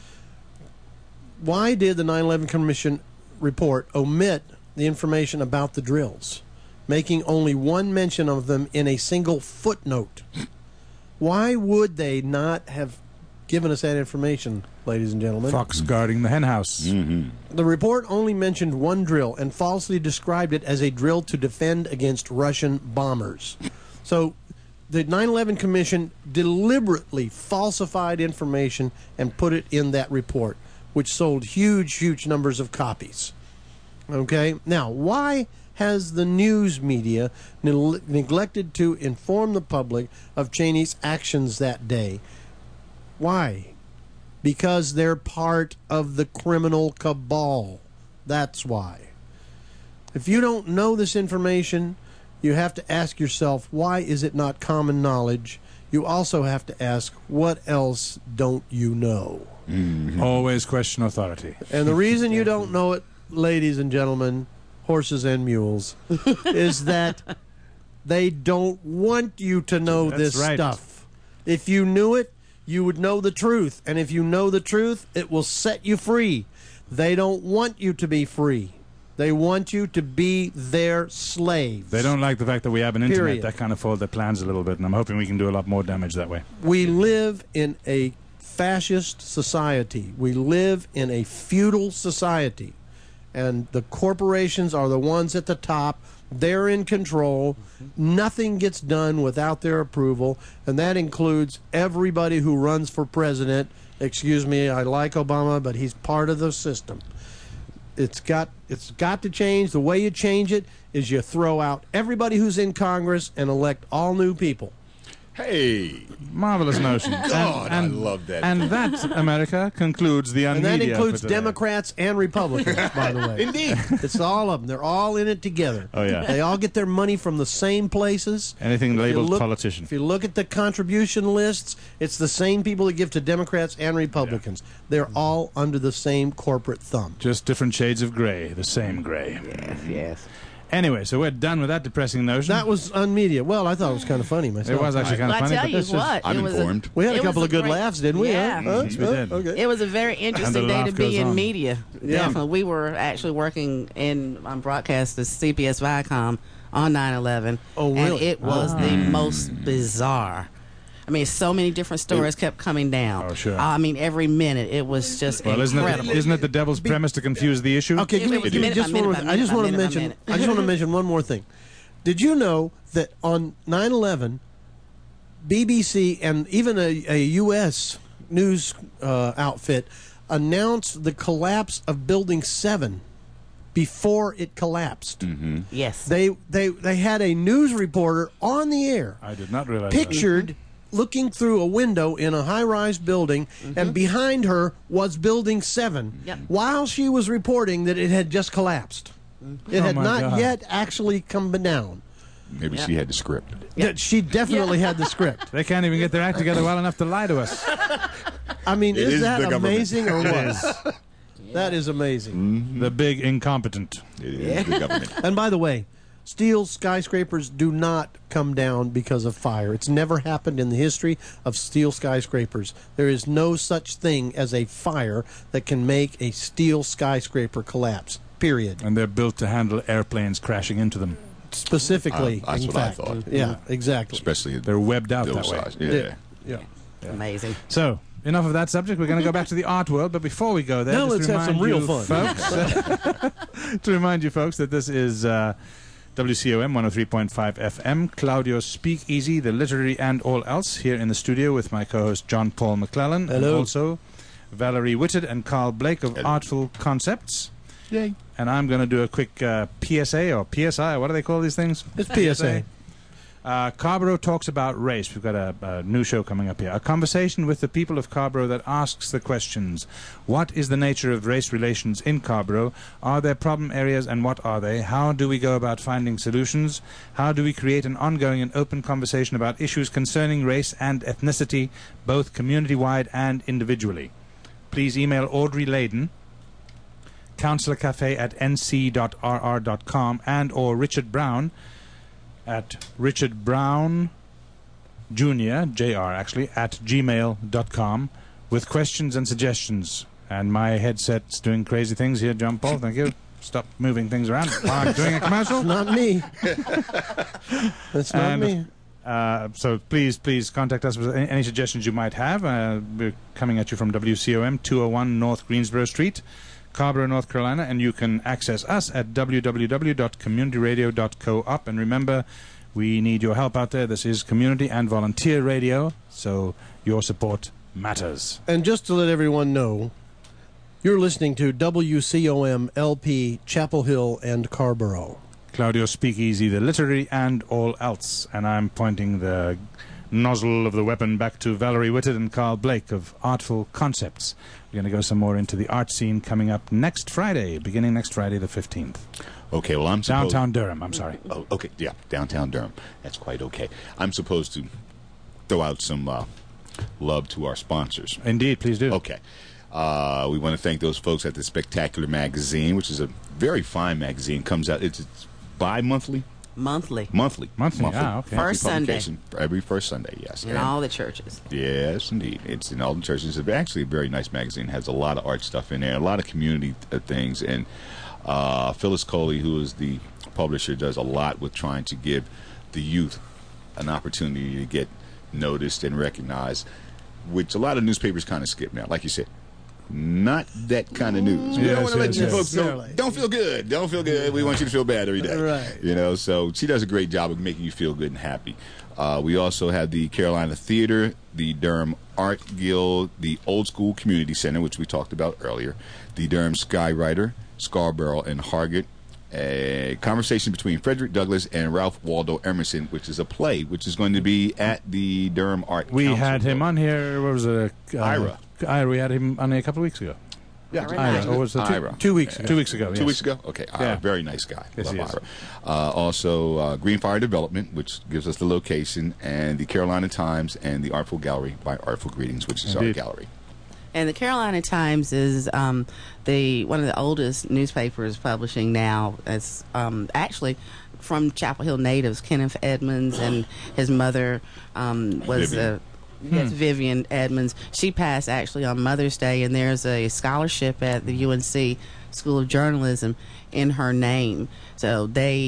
Why did the 9/11 Commission report omit the information about the drills, making only one mention of them in a single footnote? Why would they not have given us that information, ladies and gentlemen? Fox guarding the hen house. The report only mentioned one drill and falsely described it as a drill to defend against Russian bombers. So the 9/11 Commission deliberately falsified information and put it in that report, which sold huge numbers of copies. Okay? Now, why has the news media neglected to inform the public of Cheney's actions that day? Why? Because they're part of the criminal cabal. That's why. If you don't know this information, you have to ask yourself, why is it not common knowledge? You also have to ask, what else don't you know? Always question authority. And the reason you don't know it, ladies and gentlemen, horses and mules, is that they don't want you to know this stuff. If you knew it, you would know the truth. And if you know the truth, it will set you free. They don't want you to be free. They want you to be their slaves. They don't like the fact that we have an internet. Period. That kind of foiled their plans a little bit, and I'm hoping we can do a lot more damage that way. We live in a fascist society. We live in a feudal society. And the corporations are the ones at the top. They're in control. Nothing gets done without their approval, and that includes everybody who runs for president. Excuse me, I like Obama, but he's part of the system. It's got to change. The way you change it is you throw out everybody who's in Congress and elect all new people. Hey, marvelous notion. God, I love that. And that, America, concludes the And that Unmedia includes for today. Democrats and Republicans, by the way. Indeed. It's all of them. They're all in it together. Oh, yeah. They all get their money from the same places. Anything If you labeled look- politician. If you look at the contribution lists, it's the same people that give to Democrats and Republicans. They're all under the same corporate thumb. Just different shades of gray, the same gray. Yes. Anyway, so we're done with that depressing notion. That was Unmedia. Well, I thought it was kind of funny myself. It was actually kind of Well, I funny. tell but you this is- what, I'm it was informed. We had a it couple was of good great- laughs, didn't we? Yeah. Yes, we did. Okay. It was a very interesting day laugh to goes be in on. media. Yeah. Definitely. We were actually working on broadcast the CBS Viacom on 9/11. Oh, And really? it was the most bizarre. I mean, so many different stories kept coming down. Oh, sure. I mean, every minute it was just Well, incredible. isn't it the devil's premise to confuse the issue? Okay, give me It was just minute one by more. minute I just by want to minute by mention. minute. I just want to mention one more thing. Did you know that on 9/11, BBC and even a U.S. news outfit announced the collapse of Building 7 before it collapsed? Yes. They had a news reporter on the air, I did not realize pictured looking through a window in a high-rise building, and behind her was Building 7, Yep. while she was reporting that it had just collapsed. It had my not God. yet actually come down. Maybe she had the script. That she definitely had the script. that. They can't even get their act together well enough to lie to us. I mean, It is is that the government. amazing or what? That is amazing. The big incompetent. It is the government. And by the way, steel skyscrapers do not come down because of fire. It's never happened in the history of steel skyscrapers. There is no such thing as a fire that can make a steel skyscraper collapse. Period. And they're built to handle airplanes crashing into them. Specifically, That's in what I fact. thought. Yeah, exactly. Especially They're webbed out those that way. size. Yeah. Yeah. Amazing. So, enough of that subject. We're going to go back to the art world, but before we go there, Now just let's have some remind real you fun. folks, to remind you folks that this is WCOM 103.5 FM, Claudio's Speakeasy, the literary and all else, here in the studio with my co-host John Paul McClellan, and Hello. also Valerie Whitted and Carl Blake of Hello. Artful Concepts. Yay. And I'm going to do a quick PSA or PSI. What do they call these things? It's PSA. Carborough talks about race. We've got a new show coming up here. A conversation with the people of Carborough that asks the questions. What is the nature of race relations in Carborough? Are there problem areas and what are they? How do we go about finding solutions? How do we create an ongoing and open conversation about issues concerning race and ethnicity, both community-wide and individually? Please email Audrey Layden, counselorcafe@nc.rr.com, and or Richard Brown at Richard Brown Jr., Jr. actually, at gmail.com with questions and suggestions. And my headset's doing crazy things here, John Paul. Thank you. Stop moving things around while I'm doing a commercial. Not me. That's not And, me. So please contact us with any suggestions you might have. We're coming at you from WCOM 201 North Greensboro Street, Carborough, North Carolina, and you can access us at www.communityradio.coop. And remember, we need your help out there. This is community and volunteer radio, so your support matters. And just to let everyone know, you're listening to WCOM LP Chapel Hill and Carborough. Claudio Speakeasy, the literary and all else. And I'm pointing the nozzle of the weapon back to Valerie Whitted and Carl Blake of Artful Concepts. We're going to go some more into the art scene coming up next Friday, beginning next Friday the 15th. Okay, well, I'm supposed... Downtown Durham, I'm sorry. Oh, okay, yeah, downtown Durham. That's quite okay. I'm supposed to throw out some love to our sponsors. Indeed, please do. Okay. We want to thank those folks at the Spectacular Magazine, which is a very fine magazine. Comes out, it's bi-monthly? Monthly. Monthly. Okay. First Sunday. Publication. Every first Sunday, yes. In all the churches. Yes, indeed. It's in all the churches. It's actually a very nice magazine. It has a lot of art stuff in there, a lot of community things. And Phyllis Coley, who is the publisher, does a lot with trying to give the youth an opportunity to get noticed and recognized, which a lot of newspapers kind of skip now. Like you said, not that kind of news. We don't want to let you folks know. Don't feel good. Don't feel good. We want you to feel bad every day. Right. You know, so she does a great job of making you feel good and happy. We also have the Carolina Theater, the Durham Art Guild, the Old School Community Center, which we talked about earlier, the Durham Skywriter, Scarborough and Hargett, a conversation between Frederick Douglass and Ralph Waldo Emerson, which is a play, which is going to be at the Durham Art We Council. had him on here, what was it? Ira. We had him on here a couple of weeks ago. Yeah, Ira. Or was it Ira. 2 weeks ago. 2 weeks ago, yes. 2 weeks ago? Okay. Yeah. Very nice guy. Yes, Love he is. Ira. Also, Green Fire Development, which gives us the location, and the Carolina Times and the Artful Gallery by Artful Greetings, which is our Indeed. gallery. And the Carolina Times is one of the oldest newspapers publishing now. It's actually from Chapel Hill natives. Kenneth Edmonds and his mother was Vivian. Vivian Edmonds. She passed actually on Mother's Day, and there's a scholarship at the UNC School of Journalism in her name. So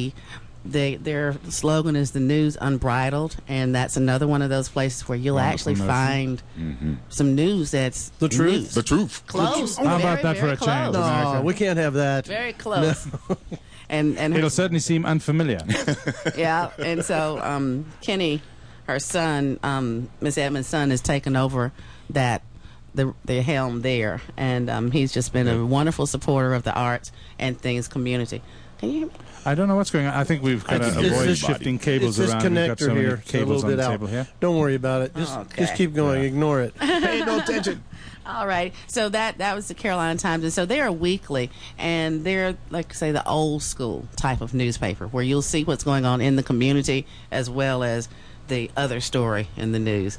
their slogan is "The News Unbridled," and that's another one of those places where you'll actually notion. find some news that's The truth. news. The truth. Close. How about Very, that for very a change? close. America. No, we can't have that. Very close. And her, It'll certainly seem unfamiliar. yeah, and so Kenny, her son, Miss Edmonds' son, has taken over the helm there, and he's just been a wonderful supporter of the arts and things community. Can you? I don't know what's going on. I think we've got to It's avoid this- shifting cables it's this around. We've got connector so many here. It's a cables little on bit the out. table here. Don't worry about it. Just keep going. Yeah. Ignore it. Pay no attention. All right. So that was the Carolina Times, and so they're weekly, and they're like say the old school type of newspaper where you'll see what's going on in the community as well as the other story in the news.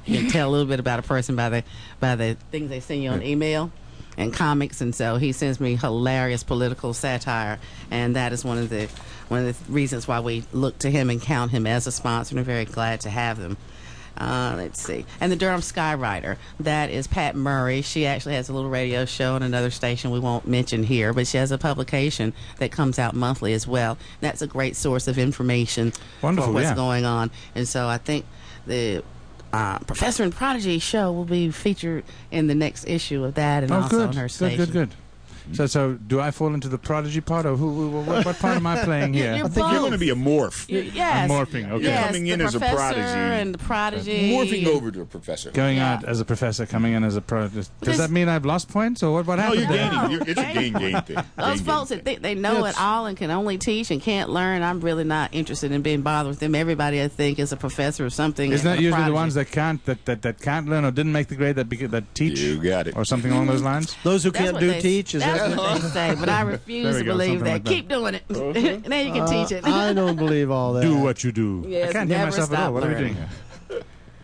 You can tell a little bit about a person by the things they send you on email and comics, and so he sends me hilarious political satire, and that is one of the reasons why we look to him and count him as a sponsor, and we're very glad to have them. Let's see. And the Durham Skywriter, that is Pat Murray. She actually has a little radio show on another station we won't mention here, but she has a publication that comes out monthly as well. That's a great source of information for what's going on. And so I think the Professor and Prodigy show will be featured in the next issue of that, and also on her station. Good. So do I fall into the Prodigy part, or what part am I playing here? I think you're going to be a morph. Yes. I'm morphing, okay. Yes, coming in as a prodigy. And the Prodigy. Morphing over to a professor. Going out as a professor, coming in as a prodigy. Does that mean I've lost points, or what happened? No, you're gaining. It's a gain thing. Those folks that think they know it all and can only teach and can't learn, I'm really not interested in being bothered with them. Everybody, I think, is a professor or something. Isn't that usually prodigy. the ones that can't learn or didn't make the grade that teach? You got it. Or something along those lines? Those who That's can't what do they- teach, is That's that what they say, but I refuse There to we go, believe something that. like that. Keep doing it. And then you can teach it. I don't believe all that. Do what you do. Yes, I can't hear never myself at stop all. What are we learning. doing here?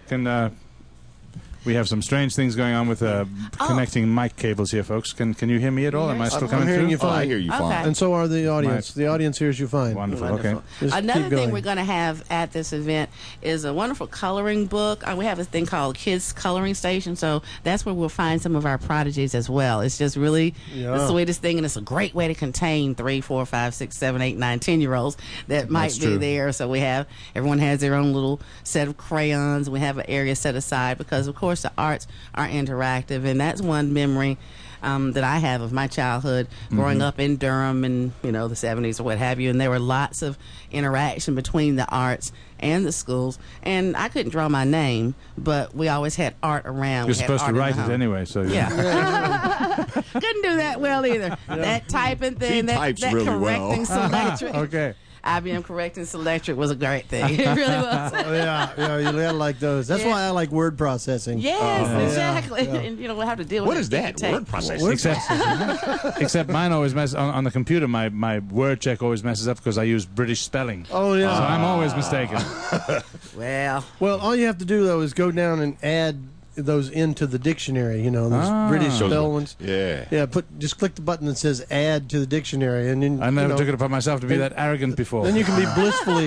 We have some strange things going on with connecting mic cables here, folks. Can you hear me at all? Am I still I'm coming hearing through? you fine. I hear you Okay. fine. And so are the audience. The audience hears you fine. Wonderful. Wonderful. Okay. Just Another keep thing going. we're going to have at this event is a wonderful coloring book. We have a thing called Kids Coloring Station, so that's where we'll find some of our prodigies as well. It's just really the sweetest thing, and it's a great way to contain 3, 4, 5, 6, 7, 8, 9, 10-year-olds that might That's be true. there. So everyone has their own little set of crayons. We have an area set aside because, of course, the arts are interactive, and that's one memory that I have of my childhood growing up in Durham in the 70s or what have you, and there were lots of interaction between the arts and the schools, and I couldn't draw my name, but we always had art around. You're We had supposed to art in write the it home. anyway, so Yeah. Couldn't do that well either. That typing thing, He that types really correcting well. selectric. Okay. IBM correcting selectric was a great thing. It really was. Yeah, you gotta like those. That's why I like word processing. Yes, exactly. And we'll have to deal with What it. is that? Tape. Word processing. Except mine always messes on the computer. My word check always messes up because I use British spelling. Oh, yeah. So I'm always mistaken. Well, all you have to do, though, is go down and add those into the dictionary, those British spell ones. Yeah. Yeah, just click the button that says add to the dictionary, and then I never took it upon myself to be that arrogant before. then you can be blissfully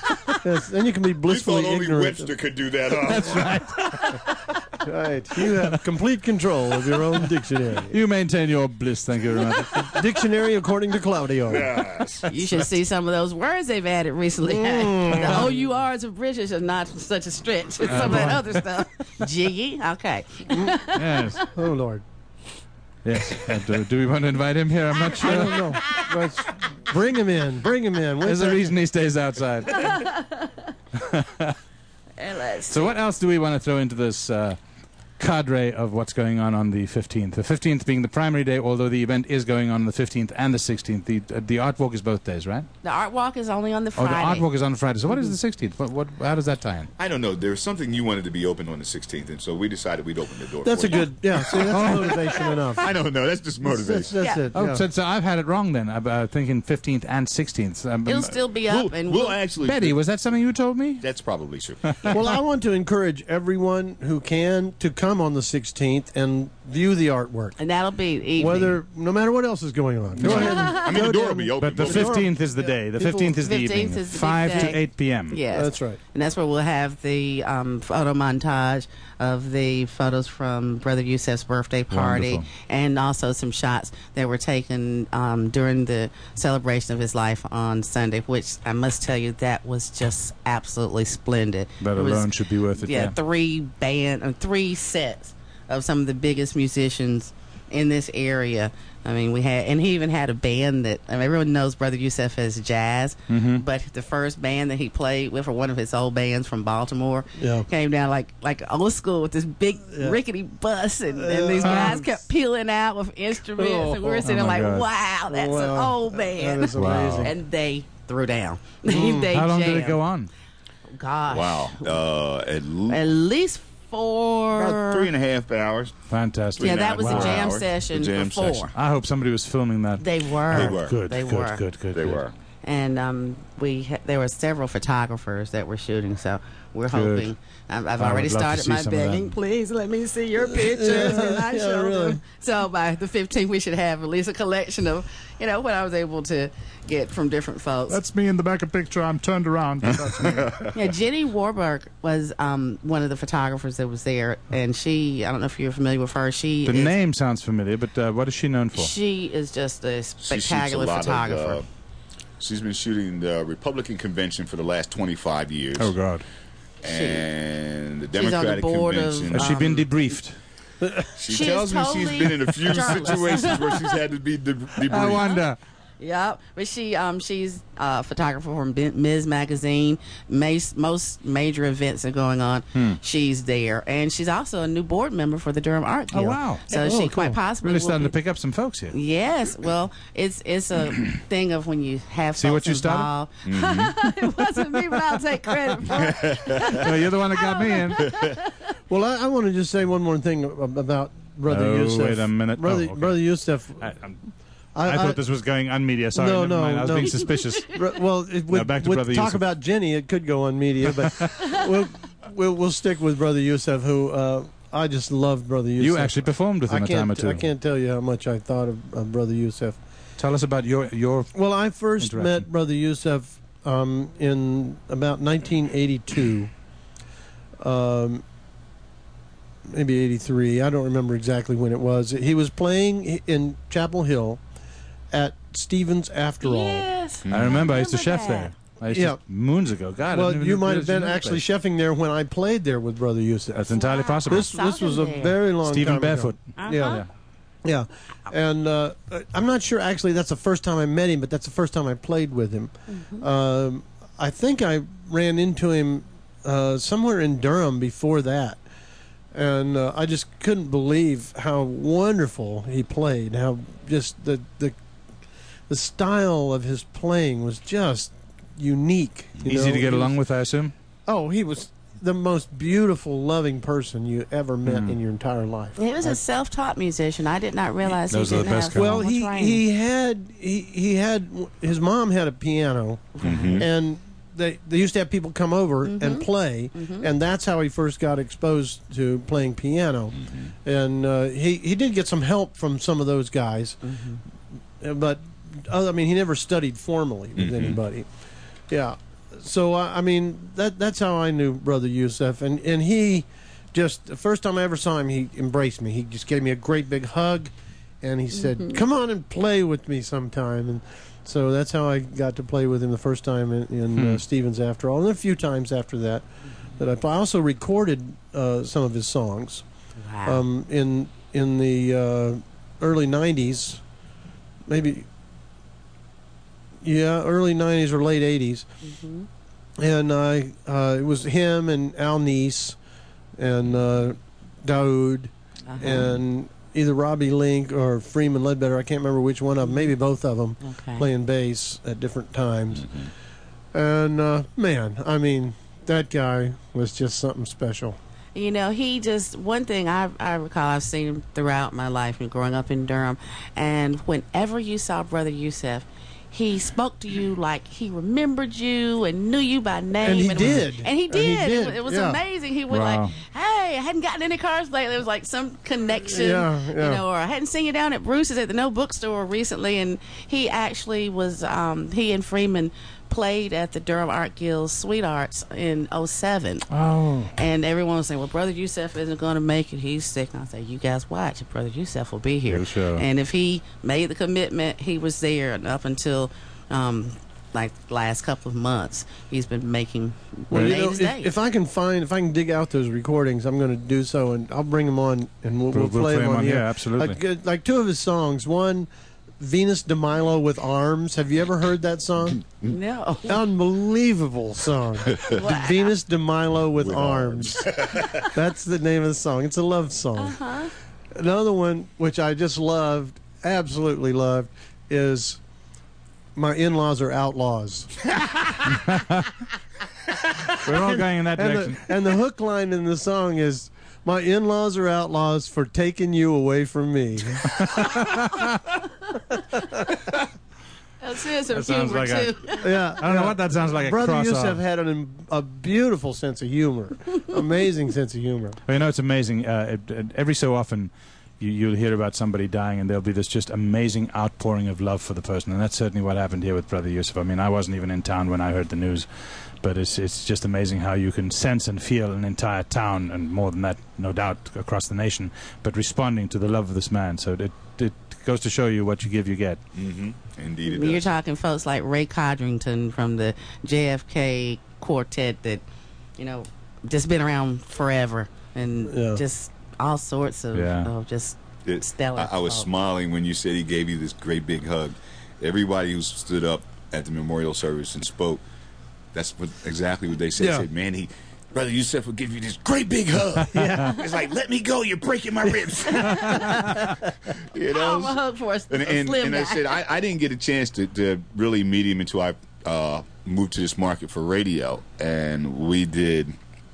ignorant. could do that, huh? That's right. Right. You have complete control of your own dictionary. You maintain your bliss. Thank you very much. Dictionary according to Claudio. Yes. You should see some of those words they've added recently. The OURs of British are not such a stretch. Some of that other stuff. Jiggy. Okay. Yes. Oh, Lord. Yes. Do we want to invite him here? I'm not I sure. don't know. Let's bring him in. Bring him in. There's a reason he stays outside. And let's So what else do we want to throw into this cadre of what's going on the 15th? The 15th being the primary day, although the event is going on the 15th and the 16th. The art walk is both days, right? The art walk is only on the Oh, Friday. the art walk is on Friday. So what is the 16th? How does that tie in? I don't know. There was something you wanted to be open on the 16th, and so we decided we'd open the door. That's for a you. good, yeah, see, that's motivation enough. I don't know. That's just motivation. That's Yeah. it. Oh, yeah. so I've had it wrong then. I'm thinking 15th and 16th. It'll still be up. and We'll actually. Betty, was that something you told me? That's probably true. Well, I want to encourage everyone who can to come on the 16th and view the artwork. and that'll be evening. No matter what else is going on. Go ahead. I mean, the door will be open. But the 15th is the day. The 15th is the 15th evening. is the big 5 day. to 8 p.m. Yes. That's right. And that's where we'll have the photo montage of the photos from Brother Youssef's birthday party, Wonderful. and also some shots that were taken during the celebration of his life on Sunday, which I must tell you, that was just absolutely splendid. That It was- alone should be worth it. Yeah, 3 sets of some of the biggest musicians in this area. I mean, he even had a band that, everyone knows Brother Youssef as jazz, but the first band that he played with, or one of his old bands from Baltimore, came down like old school with this big rickety bus, and these guys kept peeling out with instruments, and we were sitting Oh my like, God. wow, that's an old band. That is amazing. And they threw down. They How long did it jammed. go on? Gosh. Wow. At least 4. About 3.5 hours. Fantastic. Yeah, that was Wow. the jam Hours. session The jam before. session. I hope somebody was filming that. They were. They were. Good, They good, were. good. They were. and there were several photographers that were shooting. So we're hoping. I've I already would love to started see my some of that. begging. Please let me see your pictures, and I show really. them. So by the 15th, we should have at least a collection of what I was able to get from different folks. That's me in the back of the picture. I'm turned around. But that's me. Yeah, Jenny Warburg was one of the photographers that was there, and I don't know if you're familiar with her. The name sounds familiar, but what is she known for? She is just a She shoots spectacular a lot photographer. of, she's been shooting the Republican convention for the last 25 years. Oh, God. And the She's on the Democratic board of, convention. Has she been debriefed? she She tells is me totally she's been in a few journalist. situations where she's had to be debriefed. I wonder. Yep, but she's a photographer from Ms. Magazine. Most major events are going on. She's there, and she's also a new board member for the Durham Art Guild. Oh, wow. So she quite possibly Really will starting to be- pick up some folks here. Yes, well, it's a thing of when you have See what folks you started? involved. It wasn't me, but I'll take credit for it. No, you're the one that got me in. Well, I want to just say one more thing about Brother Oh, Youssef. wait a minute. Brother, Oh, okay. Brother Youssef. I thought this was going on media. Sorry, No, never no, mind. I was no. being suspicious. Well, back to with Brother talk Youssef. about Jenny, it could go on media, but we'll stick with Brother Youssef, who I just love. Brother Youssef. You actually performed with him a time or two. I can't tell you how much I thought of Brother Youssef. Tell us about your. Well, I first Interaction. met Brother Youssef in about 1982, maybe 83. I don't remember exactly when it was. He was playing in Chapel Hill at Stevens After All. Yes, I remember I used to chef that. there. I used Yeah. to, moons ago. God, I Well, didn't even you might realize have been knew that actually place. chefing there when I played there with Brother Youssef. That's entirely Wow. possible. This saw was a him there. very long Stephen time Barefoot. Uh-huh. Yeah. Yeah, and I'm not sure actually that's the first time I met him, but that's the first time I played with him. I think I ran into him somewhere in Durham before that, and I just couldn't believe how wonderful he played. How just the style of his playing was just unique. you Easy know? to get He along was- with, I assume. Oh, he was the most beautiful, loving person you ever met in your entire life. He was a self-taught musician. I did not realize Those he are the didn't best have kind. Well, formal training. he had his mom had a piano, and they used to have people come over and play, and that's how he first got exposed to playing piano. And he did get some help from some of those guys, but I mean he never studied formally with anybody. Yeah, so I mean that's how I knew Brother Youssef, and he just the first time I ever saw him, he embraced me. He just gave me a great big hug, and he said, "Come on and play with me sometime." And so that's how I got to play with him the first time in Stevens After All, and a few times after that. But I also recorded some of his songs Wow. in the early '90s, maybe. Yeah, early '90s or late '80s, and it was him and Al Neese and Daoud and either Robbie Link or Freeman Ledbetter. I can't remember which one of them. Maybe both of them Okay. playing bass at different times. And man, I mean, that guy was just something special. You know, he just, one thing I recall, I've seen him throughout my life and growing up in Durham, and whenever you saw Brother Youssef, he spoke to you like he remembered you and knew you by name. And he it was- did. And he And he did. did, It was yeah. amazing. He would Wow. like, hey, I hadn't gotten any cars lately. It was like some connection, Yeah, you yeah. know, or I hadn't seen you down at Bruce's at the No Bookstore recently. And he actually was, he and Freeman played at the Durham Art Guild's Sweet Arts in '07. Oh. And everyone was saying, well, Brother Youssef isn't going to make it. He's sick. And I say, you guys watch. Brother Youssef will be here. He'll show. And if he made the commitment, he was there. And up until like last couple of months, he's been making Well, you know, latest day. if I can dig out those recordings, I'm going to do so, and I'll bring them on, and we'll We'll play them on here. yeah, absolutely. Like two of his songs. One, Venus de Milo with Arms. Have you ever heard that song? No. Unbelievable song. Wow. Venus de Milo with, With Arms. That's the name of the song. It's a love song. Another one, which I just loved, absolutely loved, is My In-Laws Are Outlaws. We're all going in that direction. And the hook line in the song is, my in-laws are outlaws for taking you away from me. sense of That sounds humor, like too. Yeah, I don't know what that sounds like. Brother cross Yusuf had a beautiful sense of humor, amazing sense of humor. Well, you know, it's amazing. Every so often, you'll hear about somebody dying, and there'll be this just amazing outpouring of love for the person, and that's certainly what happened here with Brother Yusuf. I mean, I wasn't even in town when I heard the news, but it's just amazing how you can sense and feel an entire town, and more than that, no doubt, across the nation, but responding to the love of this man. So it goes to show you what you give, you get. Mm-hmm. Indeed, it You're does. talking folks like Ray Codrington from the JFK Quartet that, you know, just been around forever, and just all sorts of, just stellar. I was folks. smiling when you said he gave you this great big hug. Everybody who stood up at the memorial service and spoke, that's exactly what they said. Yeah. They said, man, Brother Yusuf will give you this great big hug. It's like, let me go, you're breaking my ribs. You know? I'm a hug for a slim And guy. I said, I didn't get a chance to really meet him until I moved to this market for radio. And we did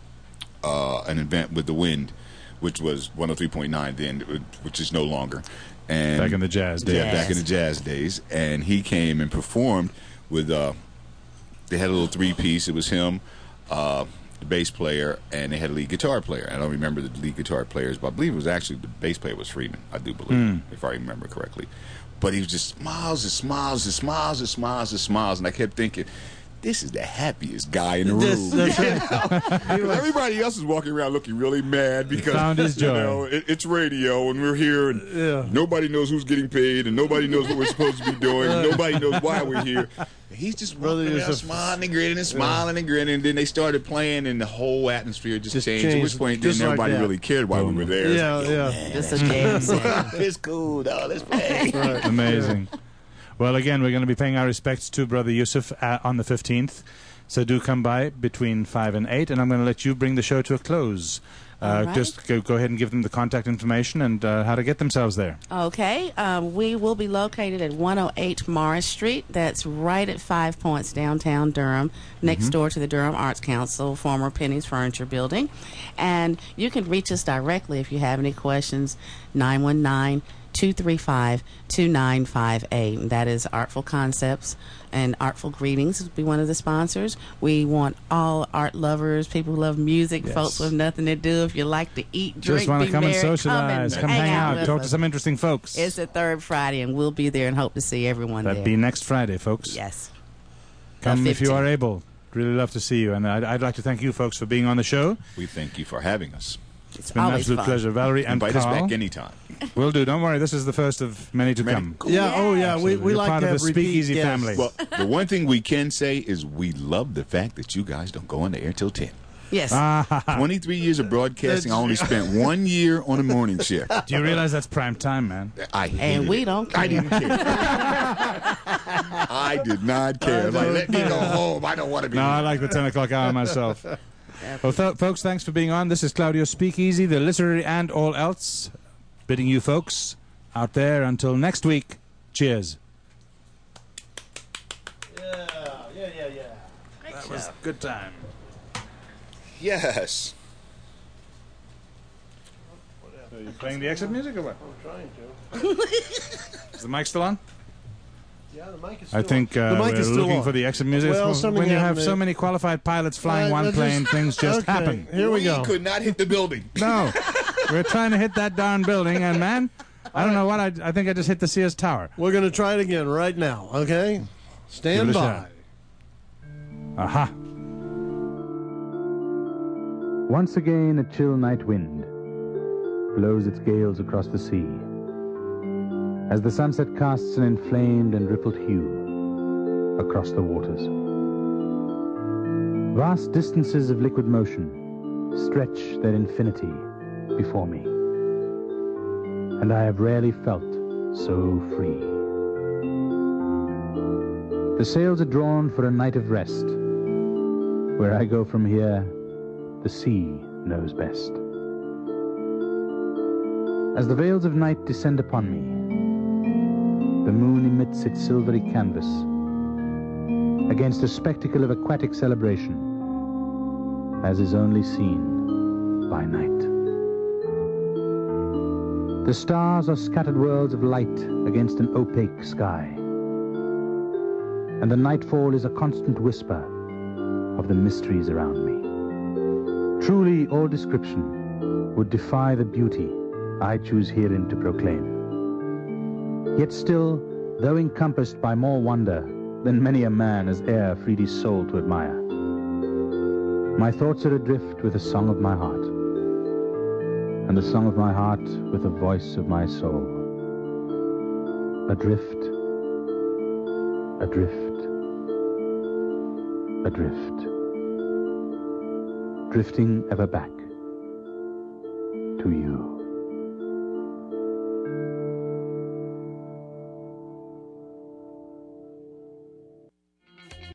an event with The Wind, which was 103.9 then, which is no longer. And Back in the jazz days. Yeah, back in the jazz days. And he came and performed with, they had a little three-piece. It was him, the bass player, and they had a lead guitar player. I don't remember the lead guitar players, but I believe it was actually the bass player was Freeman, I do believe, if I remember correctly. But he was just smiles and smiles and smiles and smiles and smiles. And I kept thinking, this is the happiest guy in the room. That's right. Everybody else is walking around looking really mad because Found his joy. You know, it's radio and we're here and nobody knows who's getting paid and nobody knows what we're supposed to be doing and nobody knows why we're here. And he's just walking around smiling and grinning and smiling and grinning. And then they started playing and the whole atmosphere just changed. At which point then nobody really cared why we were there. Yeah, It's like, man, Just a jam session. it's cool, dog. Let's play. Amazing. Well, again, we're going to be paying our respects to Brother Yusuf on the 15th. So do come by between 5 and 8, and I'm going to let you bring the show to a close. All right. Just go ahead and give them the contact information and how to get themselves there. Okay, we will be located at 108 Morris Street. That's right at 5 Points, downtown Durham, next door to the Durham Arts Council, former Penny's Furniture Building. And you can reach us directly if you have any questions, 919-235-2958. That is Artful Concepts and Artful Greetings will be one of the sponsors. We want all art lovers, people who love music, folks with nothing to do. If you like to eat, drink, Just want be to come merry, and socialize, come hang out, with talk us. to some interesting folks. It's the third Friday, and we'll be there and hope to see everyone That'd there. be next Friday, folks. Yes. Come if you 15th. are able. Really love to see you. And I'd like to thank you folks for being on the show. We thank you for having us. It's Been an always absolute fun. pleasure. Valerie and Invite Carl. us back anytime. Will do. Don't worry. This is the first of many to come. Yeah, oh yeah, we You're like part to of have the repeat Speakeasy guests. family. Well, the one thing we can say is we love the fact that you guys don't go on the air till 10. Yes. 23 years of broadcasting, I only spent 1 year on a morning shift. Do you realize that's prime time, man? I hated And we it. don't care. I didn't care. I did not care. Like, let me go home. I don't want to be No, I here. like the 10 o'clock hour myself. Well, folks, thanks for being on. This is Claudio Speakeasy, the literary and all else, bidding you folks out there until next week. Cheers. That was a good time. Yes. So you playing the exit music or what? I'm trying to. Is the mic still on? Yeah, the mic is I still think on. The mic we're is still looking on. for the exit music. Well, When something you have happened so there. many qualified pilots flying one let's plane, just- things just okay, happen. Here we go. could not hit the building. No, we're trying to hit that darn building, and man, I don't know what I think I just hit the Sears Tower. We're going to try it again right now, okay? Give Stand it a by. shot. Aha. Once again a chill night wind blows its gales across the sea, as the sunset casts an inflamed and rippled hue across the waters. Vast distances of liquid motion stretch their infinity before me, and I have rarely felt so free. The sails are drawn for a night of rest. Where I go from here, the sea knows best. As the veils of night descend upon me, the moon emits its silvery canvas against a spectacle of aquatic celebration, as is only seen by night. The stars are scattered worlds of light against an opaque sky. and the nightfall is a constant whisper of the mysteries around me. Truly, all description would defy the beauty I choose herein to proclaim. Yet still, though encompassed by more wonder than many a man has e'er freed his soul to admire, my thoughts are adrift with the song of my heart, and the song of my heart with the voice of my soul. Adrift, adrift, adrift, drifting ever back to you.